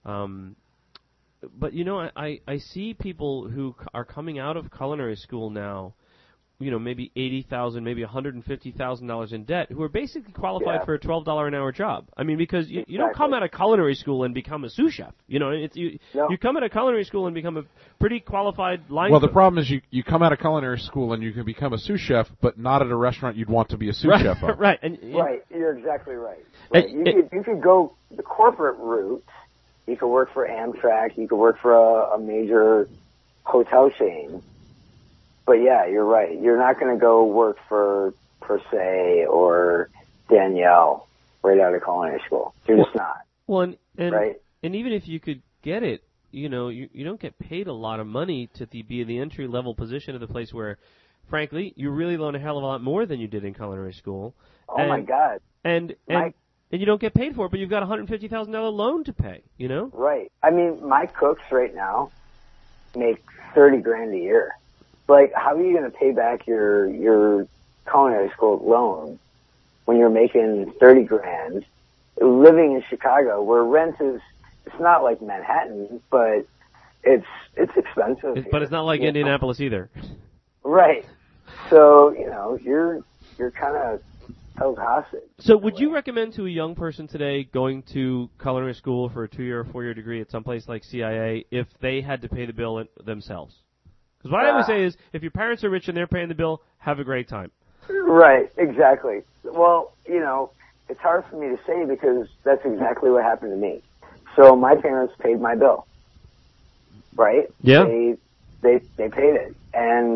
C: But, I see people who are coming out of culinary school now, maybe $80,000, maybe $150,000 in debt, who are basically qualified for a $12 an hour job. I mean, because you don't come out of culinary school and become a sous chef. You come out of culinary school and become a pretty qualified line
A: Well,
C: cook.
A: the problem is you come out of culinary school and you can become a sous chef, but not at a restaurant you'd want to be a sous chef of.
C: Right.
D: Right. You're exactly right. You could go the corporate route. You could work for Amtrak. You could work for a major hotel chain. But yeah, you're right. You're not going to go work for Per Se or Danielle. right out of culinary school. You're just not.
C: Well, and
D: right?
C: And even if you could get it, you don't get paid a lot of money to be in the entry-level position of the place where, frankly, you really learn a hell of a lot more than you did in culinary school.
D: Oh, my God.
C: And you don't get paid for it, but you've got a $150,000 loan to pay,
D: Right. I mean, my cooks right now make $30,000 a year. Like, how are you going to pay back your culinary school loan when you're making $30,000, living in Chicago, where rent is, it's not like Manhattan, but it's expensive.
C: But it's not like Indianapolis either.
D: Right. So, you're kind of held hostage.
C: So would you recommend to a young person today going to culinary school for a 2-year or 4-year degree at some place like CIA if they had to pay the bill themselves? Because what I always say is, if your parents are rich and they're paying the bill, have a great time.
D: Right, exactly. Well, it's hard for me to say because that's exactly what happened to me. So my parents paid my bill, right?
C: Yeah.
D: They paid it, and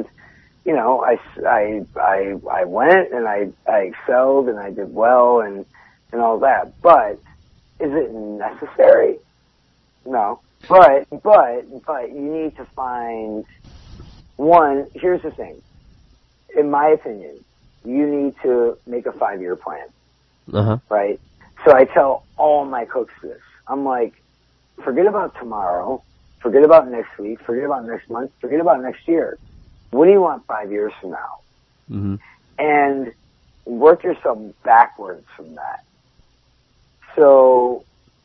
D: I went and I excelled and I did well and all that. But is it necessary? No. But you need to find one. Here's the thing. In my opinion, you need to make a 5-year plan.
C: Uh-huh.
D: Right? So I tell all my cooks this. I'm like, forget about tomorrow, forget about next week, forget about next month, forget about next year. What do you want 5 years from now?
C: Mm-hmm.
D: And work yourself backwards from that. So,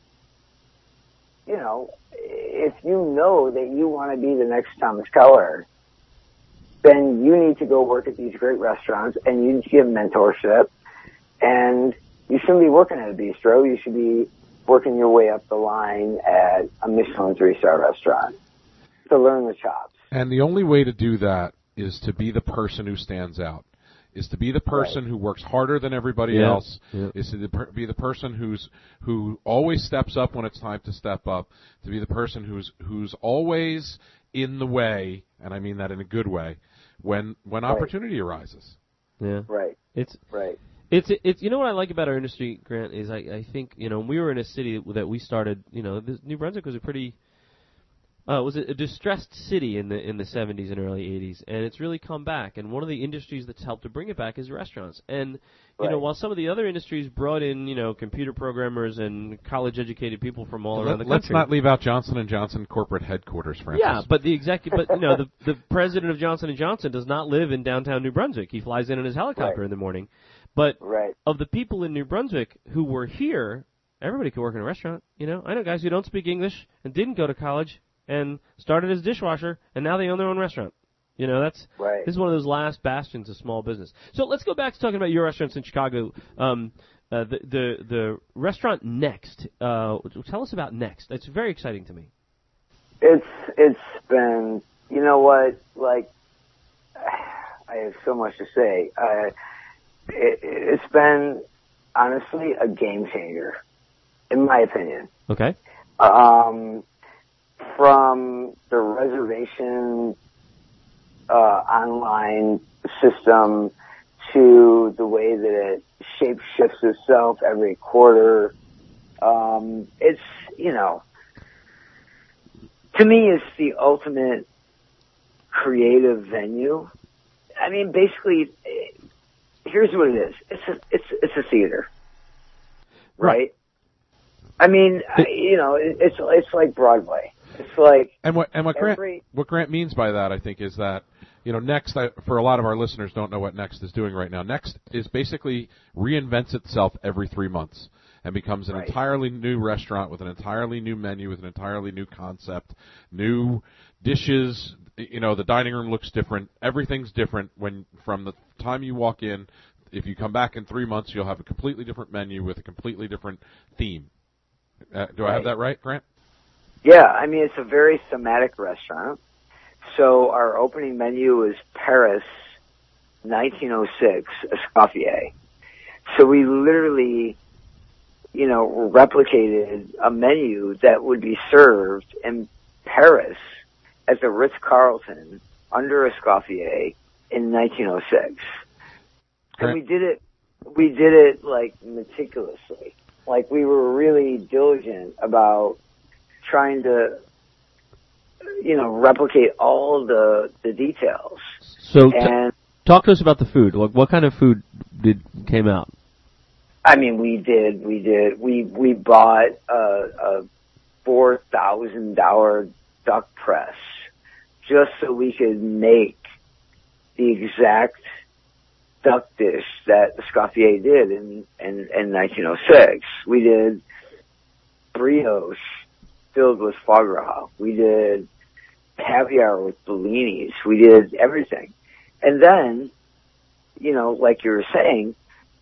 D: if you know that you want to be the next Thomas Keller, then you need to go work at these great restaurants and you need to give mentorship. And you shouldn't be working at a bistro. You should be working your way up the line at a Michelin 3-star restaurant to learn the chops.
A: And the only way to do that is to be the person who stands out, is to be the person who works harder than everybody else, is to be the person who always steps up when it's time to step up, to be the person who's always in the way, and I mean that in a good way, when opportunity arises.
D: Yeah. Right.
C: It's
D: right.
C: It's what I like about our industry, Grant, is I think we were in a city that we started. New Brunswick was a pretty was a distressed city in the 70s and early 80s, and it's really come back. And one of the industries that's helped to bring it back is restaurants. And while some of the other industries brought in computer programmers and college-educated people from all around the country.
A: Let's not leave out Johnson & Johnson corporate headquarters, Francis.
C: Yeah, but the president of Johnson & Johnson does not live in downtown New Brunswick. He flies in his helicopter in the morning. But of the people in New Brunswick who were here, everybody could work in a restaurant. I know guys who don't speak English and didn't go to college and started as dishwasher, and now they own their own restaurant. This is one of those last bastions of small business. So let's go back to talking about your restaurants in Chicago. The restaurant Next. Tell us about Next. It's very exciting to me.
D: It's been, I have so much to say. It's been, honestly, a game changer, in my opinion.
C: Okay.
D: From the reservation online system to the way that it shape-shifts itself every quarter, it's, to me, it's the ultimate creative venue. I mean, basically, here's what it is. It's a theater, right? I mean, it's like Broadway. It's like
A: what Grant means by that, I think, is that Next, for a lot of our listeners, don't know what Next is doing right now. Next is basically reinvents itself every 3 months and becomes an entirely new restaurant with an entirely new menu, with an entirely new concept, new dishes. The dining room looks different. Everything's different from the time you walk in. If you come back in 3 months, you'll have a completely different menu with a completely different theme. Do I have that right, Grant?
D: Yeah, I mean, it's a very thematic restaurant. So our opening menu is Paris 1906 Escoffier. So we literally, replicated a menu that would be served in Paris at the Ritz-Carlton under Escoffier in 1906. And we did it we did it like meticulously. Like we were really diligent about trying to, replicate all the details.
C: So
D: And
C: talk to us about the food. What kind of food came out?
D: I mean, we bought a $4,000 duck press just so we could make the exact duck dish that Escoffier did in 1906. We did brioche filled with foie gras. We did caviar with bellinis. We did everything. And then, like you were saying,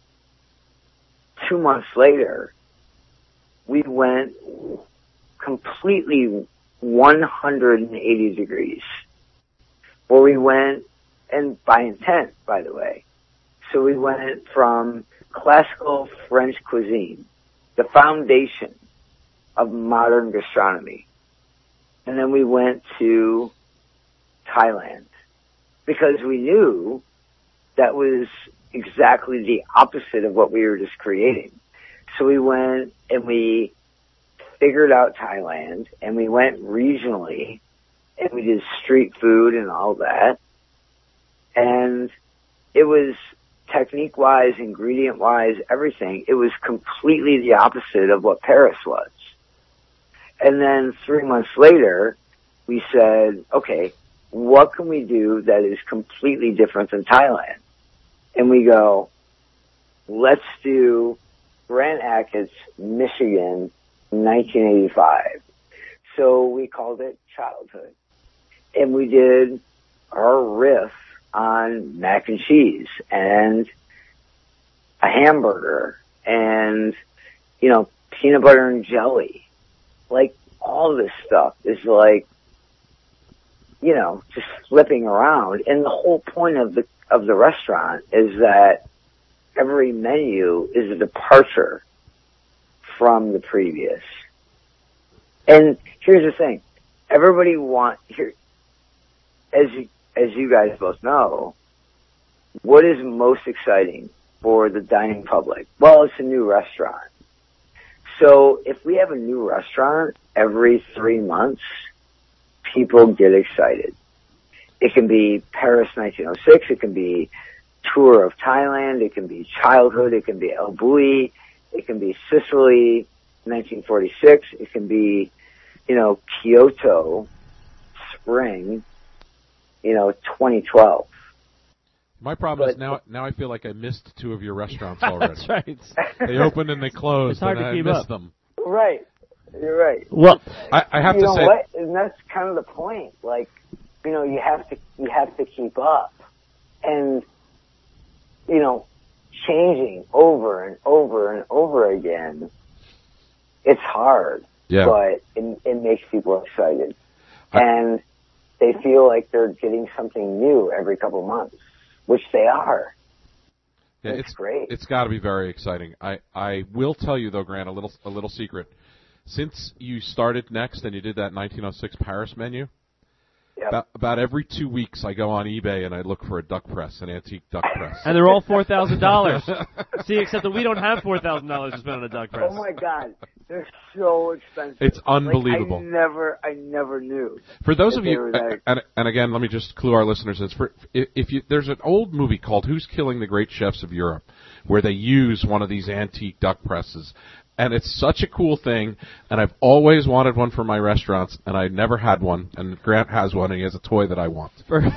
D: 2 months later, we went completely 180 degrees. Where we went, and by intent, by the way. So we went from classical French cuisine, the foundation of modern gastronomy. And then we went to Thailand because we knew that was exactly the opposite of what we were just creating. So we went and we figured out Thailand and we went regionally and we did street food and all that. And it was technique-wise, ingredient-wise, everything. It was completely the opposite of what Paris was. And then 3 months later, we said, okay, what can we do that is completely different than Thailand? And we go, let's do Grand Achatz, Michigan, 1985. So we called it Childhood. And we did our riff on mac and cheese and a hamburger and, peanut butter and jelly. Like, all this stuff is like, just flipping around. And the whole point of the restaurant is that every menu is a departure from the previous. And here's the thing. Everybody as you guys both know, what is most exciting for the dining public? Well, it's a new restaurant. So if we have a new restaurant every 3 months, people get excited. It can be Paris 1906, it can be Tour of Thailand, it can be Childhood, it can be El Bulli, it can be Sicily 1946, it can be, Kyoto Spring, 2012.
A: My problem is now I feel like I missed two of your restaurants already.
C: That's right.
A: They opened and they closed,
C: It's hard
A: and
C: to
A: I
C: keep
A: missed
C: up.
A: them.
D: Right. You're right.
C: Well,
A: I have
D: you
A: to
D: know
A: say,
D: what? And that's kind of the point. Like, you have to keep up, and changing over and over and over again. It's hard, but it makes people excited, and they feel like they're getting something new every couple months, which they are.
A: yeah,
D: it's great.
A: It's got to be very exciting. I will tell you though, Grant, a little secret. Since you started Next and you did that 1906 Paris menu, about every 2 weeks I go on eBay and I look for a duck press, an antique duck press.
C: and they're all $4,000. See, except that we don't have $4,000 to spend on a duck press.
D: Oh my God, they're so expensive.
A: It's unbelievable.
D: Like, I never knew.
A: For those of
D: they
A: you,
D: were that-
A: and again, let me just clue our listeners. There's an old movie called Who's Killing the Great Chefs of Europe, where they use one of these antique duck presses. And it's such a cool thing, and I've always wanted one for my restaurants, and I never had one, and Grant has one, and he has a toy that I want.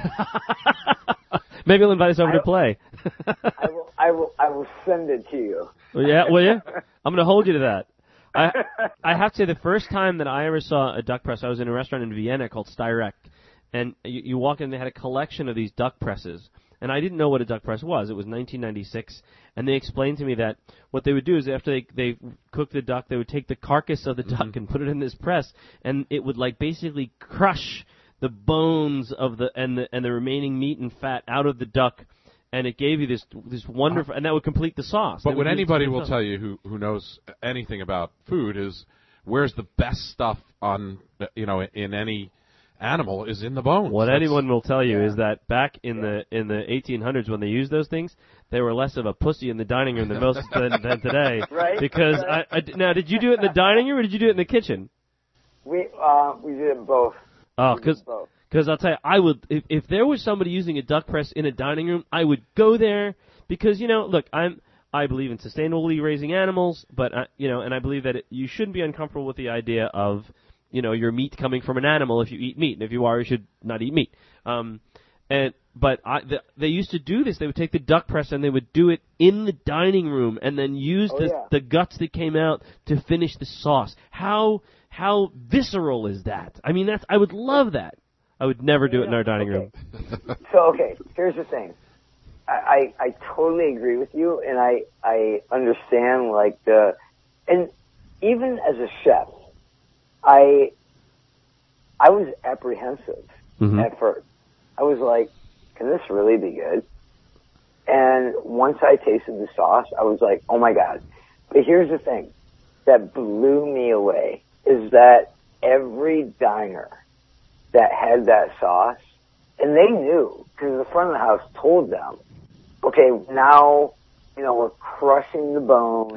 C: Maybe he'll invite us over to play.
D: I will send it to you.
C: Yeah, will you? I'm going to hold you to that. I have to say, the first time that I ever saw a duck press, I was in a restaurant in Vienna called Styrek, and you walk in, they had a collection of these duck presses. And I didn't know what a duck press was. It was 1996, and they explained to me that what they would do is after they cook the duck, they would take the carcass of the duck and put it in this press, and it would like basically crush the bones of and the remaining meat and fat out of the duck, and it gave you this wonderful, and that would complete the sauce.
A: But what anybody will tell you who knows anything about food is where's the best stuff on in any animal is in the bones.
C: What anyone will tell you is that back in the 1800s when they used those things, they were less of a pussy in the dining room than than today.
D: Right.
C: Because now, did you do it in the dining room or did you do it in the kitchen?
D: We did it both.
C: Oh, because I'll tell you, I would if there was somebody using a duck press in a dining room, I would go there because look, I believe in sustainably raising animals, but and I believe that you shouldn't be uncomfortable with the idea of your meat coming from an animal if you eat meat, and if you are, you should not eat meat. But they used to do this. They would take the duck press and they would do it in the dining room, and then use the guts that came out to finish the sauce. How visceral is that? I mean, I would love that. I would never do it in our dining room.
D: So here's the thing. I totally agree with you, and I understand and even as a chef, I was apprehensive at first. I was like, can this really be good? And once I tasted the sauce, I was like, oh my God. But here's the thing that blew me away is that every diner that had that sauce, and they knew, because the front of the house told them, okay, now, we're crushing the bones.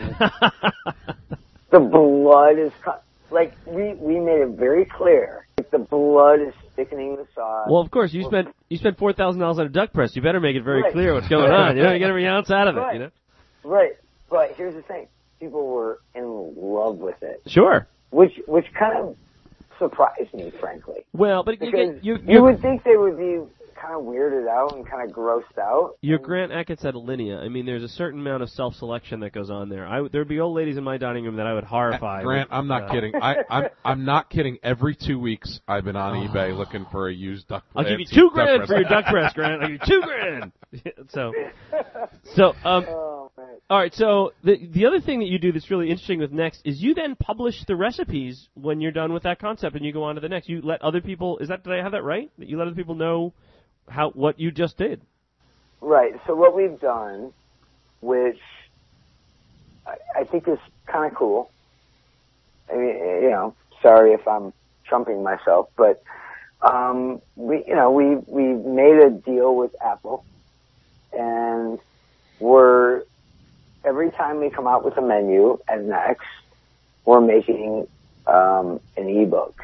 D: The blood is, we made it very clear. The blood is thickening the sauce.
C: Well, of course, you spent $4,000 on a duck press. You better make it very clear what's going on. You get every ounce out of it,
D: Right. But here's the thing. People were in love with it.
C: Sure.
D: Which kind of surprised me, frankly.
C: Well, but
D: you would think they would be kind of weirded out and kind of grossed out.
C: You're Grant Achatz at Alinea. I mean, there's a certain amount of self-selection that goes on there. There'd be old ladies in my dining room that I would horrify.
A: Grant, I'm not kidding. I'm not kidding. Every 2 weeks, I've been on eBay looking for a used duck press.
C: I'll give you $2,000 for your duck press, Grant. I'll give you $2,000. All right. So the other thing that you do that's really interesting with Next is you then publish the recipes when you're done with that concept and you go on to the next. You let other people. Did I have that right? That you let other people know what you just did?
D: Right. So what we've done, which I think is kind of cool. I mean, sorry if I'm trumping myself, but we made a deal with Apple, and every time we come out with a menu at Next, we're making an ebook.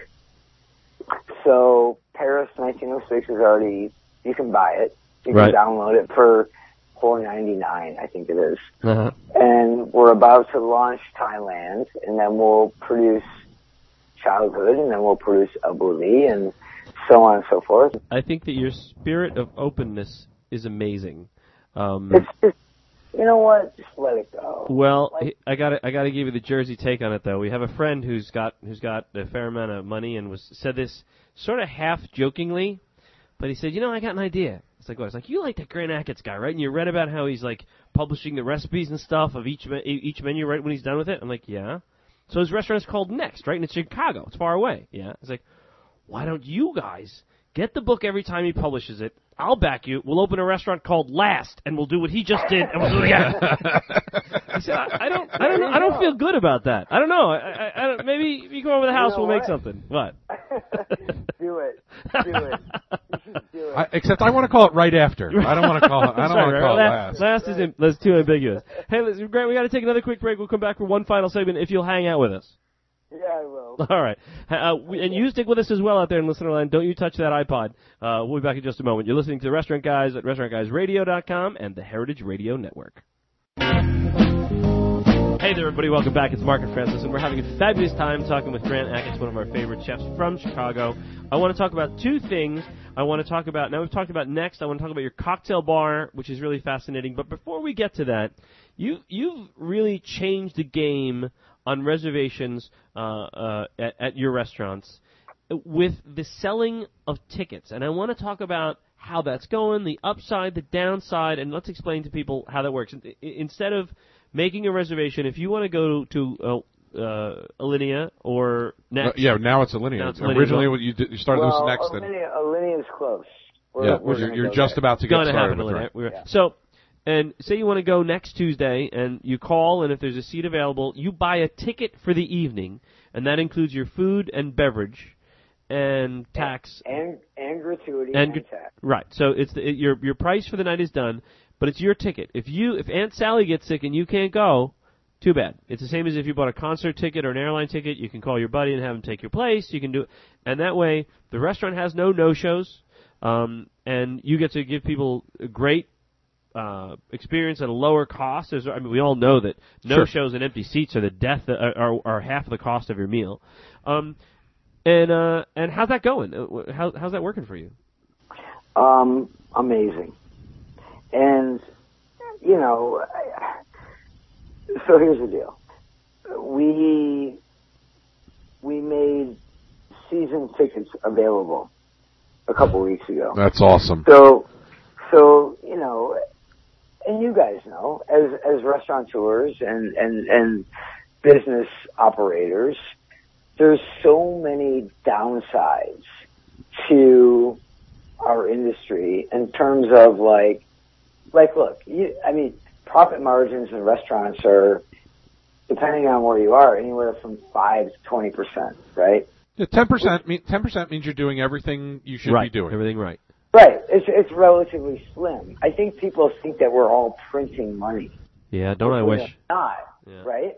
D: So Paris 1906 is already. You can buy it. You can download it for $4.99, I think it is. Uh-huh. And we're about to launch Thailand, and then we'll produce Childhood, and then we'll produce Abu Dhabi, and so on and so forth.
C: I think that your spirit of openness is amazing.
D: It's just, you know what? Just let it go.
C: Well, I gotta give you the Jersey take on it, though. We have a friend who's got a fair amount of money and said this sort of half jokingly. But he said, I got an idea. It's like, what? It's like, you like that Grant Achatz guy, right? And you read about how he's, publishing the recipes and stuff of each menu right when he's done with it? I'm like, yeah. So his restaurant's called Next, right? And it's Chicago. It's far away. Yeah. It's like, why don't you guys get the book every time he publishes it? I'll back you. We'll open a restaurant called Last, and we'll do what he just did, and we'll do it again. He said, I don't feel good about that. I don't know. I don't, maybe if you come over the house, we'll make something. What?
D: Do it.
A: Except I want to call it right after. I don't want to call it. I don't want to call it Last.
C: Last is too ambiguous. Hey, Grant, we got to take another quick break. We'll come back for one final segment if you'll hang out with us.
D: Yeah, I will.
C: All right. And you stick with us as well out there in listener land. Don't you touch that iPod. We'll be back in just a moment. You're listening to the Restaurant Guys at restaurantguysradio.com and the Heritage Radio Network. Hey there, everybody. Welcome back. It's Mark and Francis, and we're having a fabulous time talking with Grant Achatz, one of our favorite chefs from Chicago. I want to talk about two things. Now we've talked about Next. I want to talk about your cocktail bar, which is really fascinating. But before we get to that, you've really changed the game on reservations at your restaurants with the selling of tickets. And I want to talk about how that's going, the upside, the downside, and let's explain to people how that works. Instead of making a reservation, if you want to go to Alinea or Next.
A: Now it's Alinea. Originally, you started this Next.
D: Alinea is close.
A: You're just about to get started.
C: Right? So, and say you want to go next Tuesday, and you call, and if there's a seat available, you buy a ticket for the evening, and that includes your food and beverage. and tax
D: and gratuity
C: and
D: tax.
C: Right. So it's your price for the night is done, but it's your ticket. If Aunt Sally gets sick and you can't go, too bad. It's the same as if you bought a concert ticket or an airline ticket. You can call your buddy and have him take your place. You can do it, and that way the restaurant has no-shows, and you get to give people a great experience at a lower cost. We all know that no-shows and empty seats are the death are half of the cost of your meal. And how's that going? How's that working for you?
D: Amazing. And so here's the deal. We made season tickets available a couple weeks ago.
A: That's awesome.
D: So and you guys know, as restaurateurs and business operators, there's so many downsides to our industry in terms of like look, profit margins in restaurants are, depending on where you are, anywhere from 5 to 20%, right?
A: Yeah, 10% means you're doing everything you should be doing.
C: Everything right.
D: Right. It's relatively slim. I think people think that we're all printing money.
C: Yeah, don't I wish?
D: We're not, right?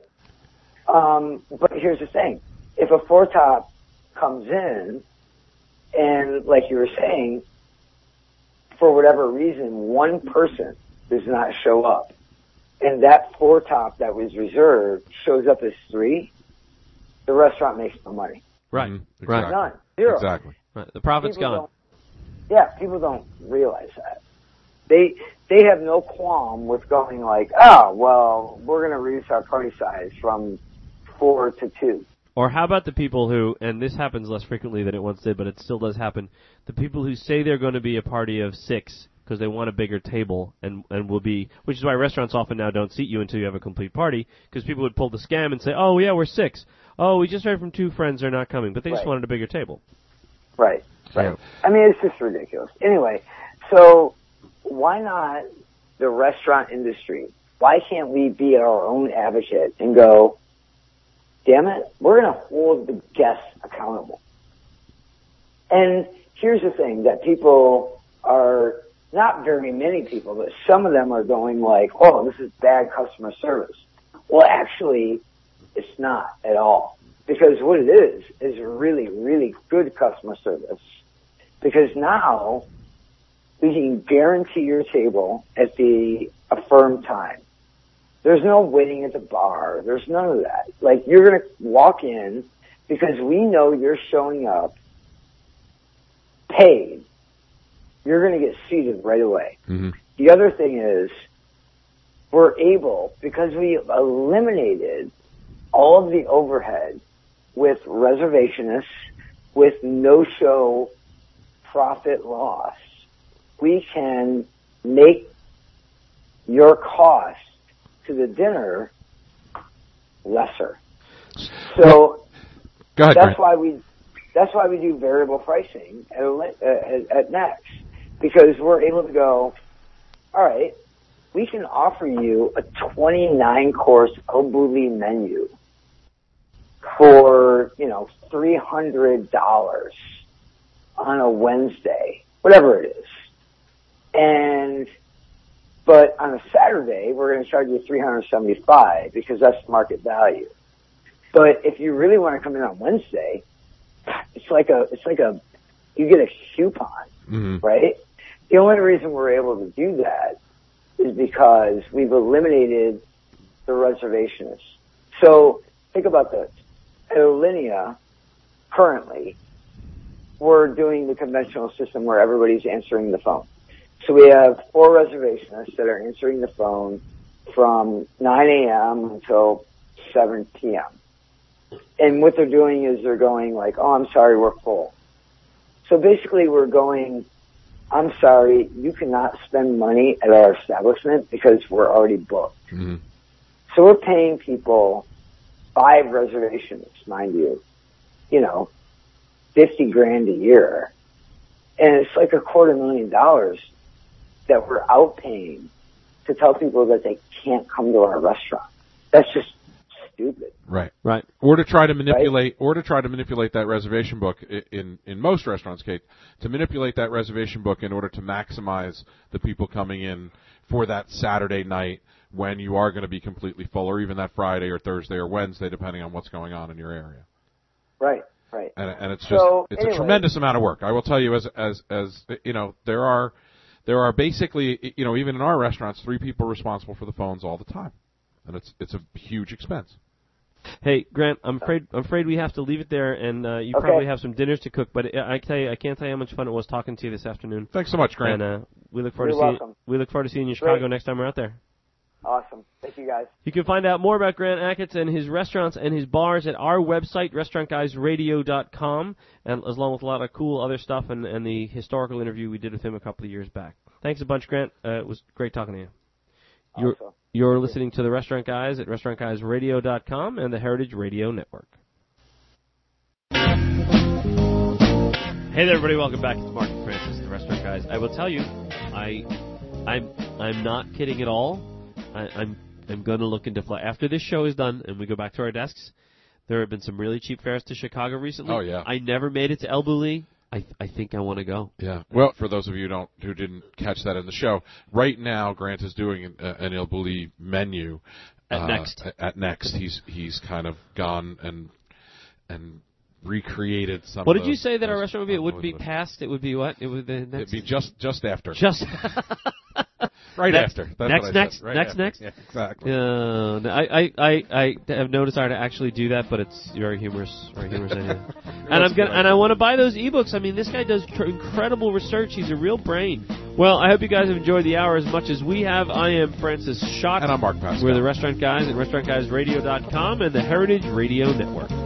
D: But here's the thing. If a four-top comes in and, like you were saying, for whatever reason, one person does not show up, and that four-top that was reserved shows up as 3, the restaurant makes no money.
C: Right.
A: Mm-hmm.
C: Right.
D: None. Zero.
A: Exactly.
C: Right. The profit's gone.
D: People don't realize that. They have no qualm with going like, oh, well, we're going to reduce our party size from 4 to 2.
C: Or how about the people who, and this happens less frequently than it once did, but it still does happen, the people who say they're going to be a party of 6 because they want a bigger table and will be, which is why restaurants often now don't seat you until you have a complete party, because people would pull the scam and say, oh, yeah, we're 6. Oh, we just heard from 2 friends they're not coming, but they just wanted a bigger table.
D: Right.
A: Yeah.
D: It's just ridiculous. Anyway, so why not the restaurant industry? Why can't we be our own advocate and go, damn it, we're going to hold the guests accountable? And here's the thing that people are, not very many people, but some of them are going like, oh, this is bad customer service. Well, actually, it's not at all. Because what it is really, really good customer service. Because now we can guarantee your table at the affirmed time. There's no waiting at the bar. There's none of that. Like, you're going to walk in because we know you're showing up paid. You're going to get seated right away.
A: Mm-hmm.
D: The other thing is we're able, because we eliminated all of the overhead with reservationists, with no-show profit loss, we can make your cost to the dinner lesser. So
A: go ahead,
D: that's why we do variable pricing at Next, because we're able to go, all right, we can offer you a 29-course au bouillie menu for, $300 on a Wednesday, whatever it is. But on a Saturday, we're going to charge you $375 because that's market value. But if you really want to come in on Wednesday, you get a coupon, right? The only reason we're able to do that is because we've eliminated the reservationists. So think about this. At Alinea, currently, we're doing the conventional system where everybody's answering the phone. So we have 4 reservationists that are answering the phone from 9 a.m. until 7 p.m. And what they're doing is they're going like, oh, I'm sorry, we're full. So basically we're going, I'm sorry, you cannot spend money at our establishment because we're already booked.
A: Mm-hmm.
D: So we're paying people 5 reservations, mind you, $50,000 a year. And it's like $250,000 that we're outpaying to tell people that they can't come to our restaurant. That's just stupid.
A: Right.
C: Right.
A: Or to try to manipulate, that reservation book in most restaurants, Kate, to manipulate that reservation book in order to maximize the people coming in for that Saturday night when you are going to be completely full, or even that Friday or Thursday or Wednesday, depending on what's going on in your area.
D: Right.
A: And it's just
D: anyway.
A: a tremendous amount of work. I will tell you, as you know, there are basically, you know, even in our restaurants, 3 people responsible for the phones all the time, and it's a huge expense.
C: Hey, Grant, I'm afraid we have to leave it there, and you
D: Okay.
C: probably have some dinners to cook. But I can't tell you how much fun it was talking to you this afternoon.
A: Thanks so much, Grant.
C: And we look forward
D: You're
C: to seeing
D: welcome.
C: we look forward to seeing you in Chicago
D: Great.
C: next time we're out there.
D: Awesome. Thank you, guys.
C: You can find out more about Grant Achatz and his restaurants and his bars at our website, restaurantguysradio.com, and along with a lot of cool other stuff and the historical interview we did with him a couple of years back. Thanks a bunch, Grant. It was great talking to you.
D: Awesome.
C: You're listening to the Restaurant Guys at restaurantguysradio.com and the Heritage Radio Network. Hey there, everybody. Welcome back. It's Mark and Francis, the Restaurant Guys. I will tell you, I'm not kidding at all. I'm going to look into after this show is done and we go back to our desks. There have been some really cheap fares to Chicago recently.
A: Oh, yeah.
C: I never made it to El Bulli. I think I want to go.
A: Yeah. Well, for those of you who didn't catch that in the show, right now Grant is doing an El Bulli menu
C: At Next.
A: At Next, he's kind of gone and recreated some.
C: What
A: of
C: did you say that our
A: those
C: restaurant would be? It would be
A: unbelievable-
C: past. It would be what? It would be next.
A: It'd be just after.
C: Just
A: right
C: next,
A: after. That's
C: next,
A: what I
C: next,
A: said. Right
C: next,
A: after.
C: next.
A: Yeah, exactly.
C: I have no desire to actually do that, but it's very humorous. Anyway. And I want to buy those ebooks. I mean, this guy does incredible research. He's a real brain. Well, I hope you guys have enjoyed the hour as much as we have. I am Francis Schott.
A: And I'm Mark Pascal.
C: We're the Restaurant Guys at restaurantguysradio.com and the Heritage Radio Network.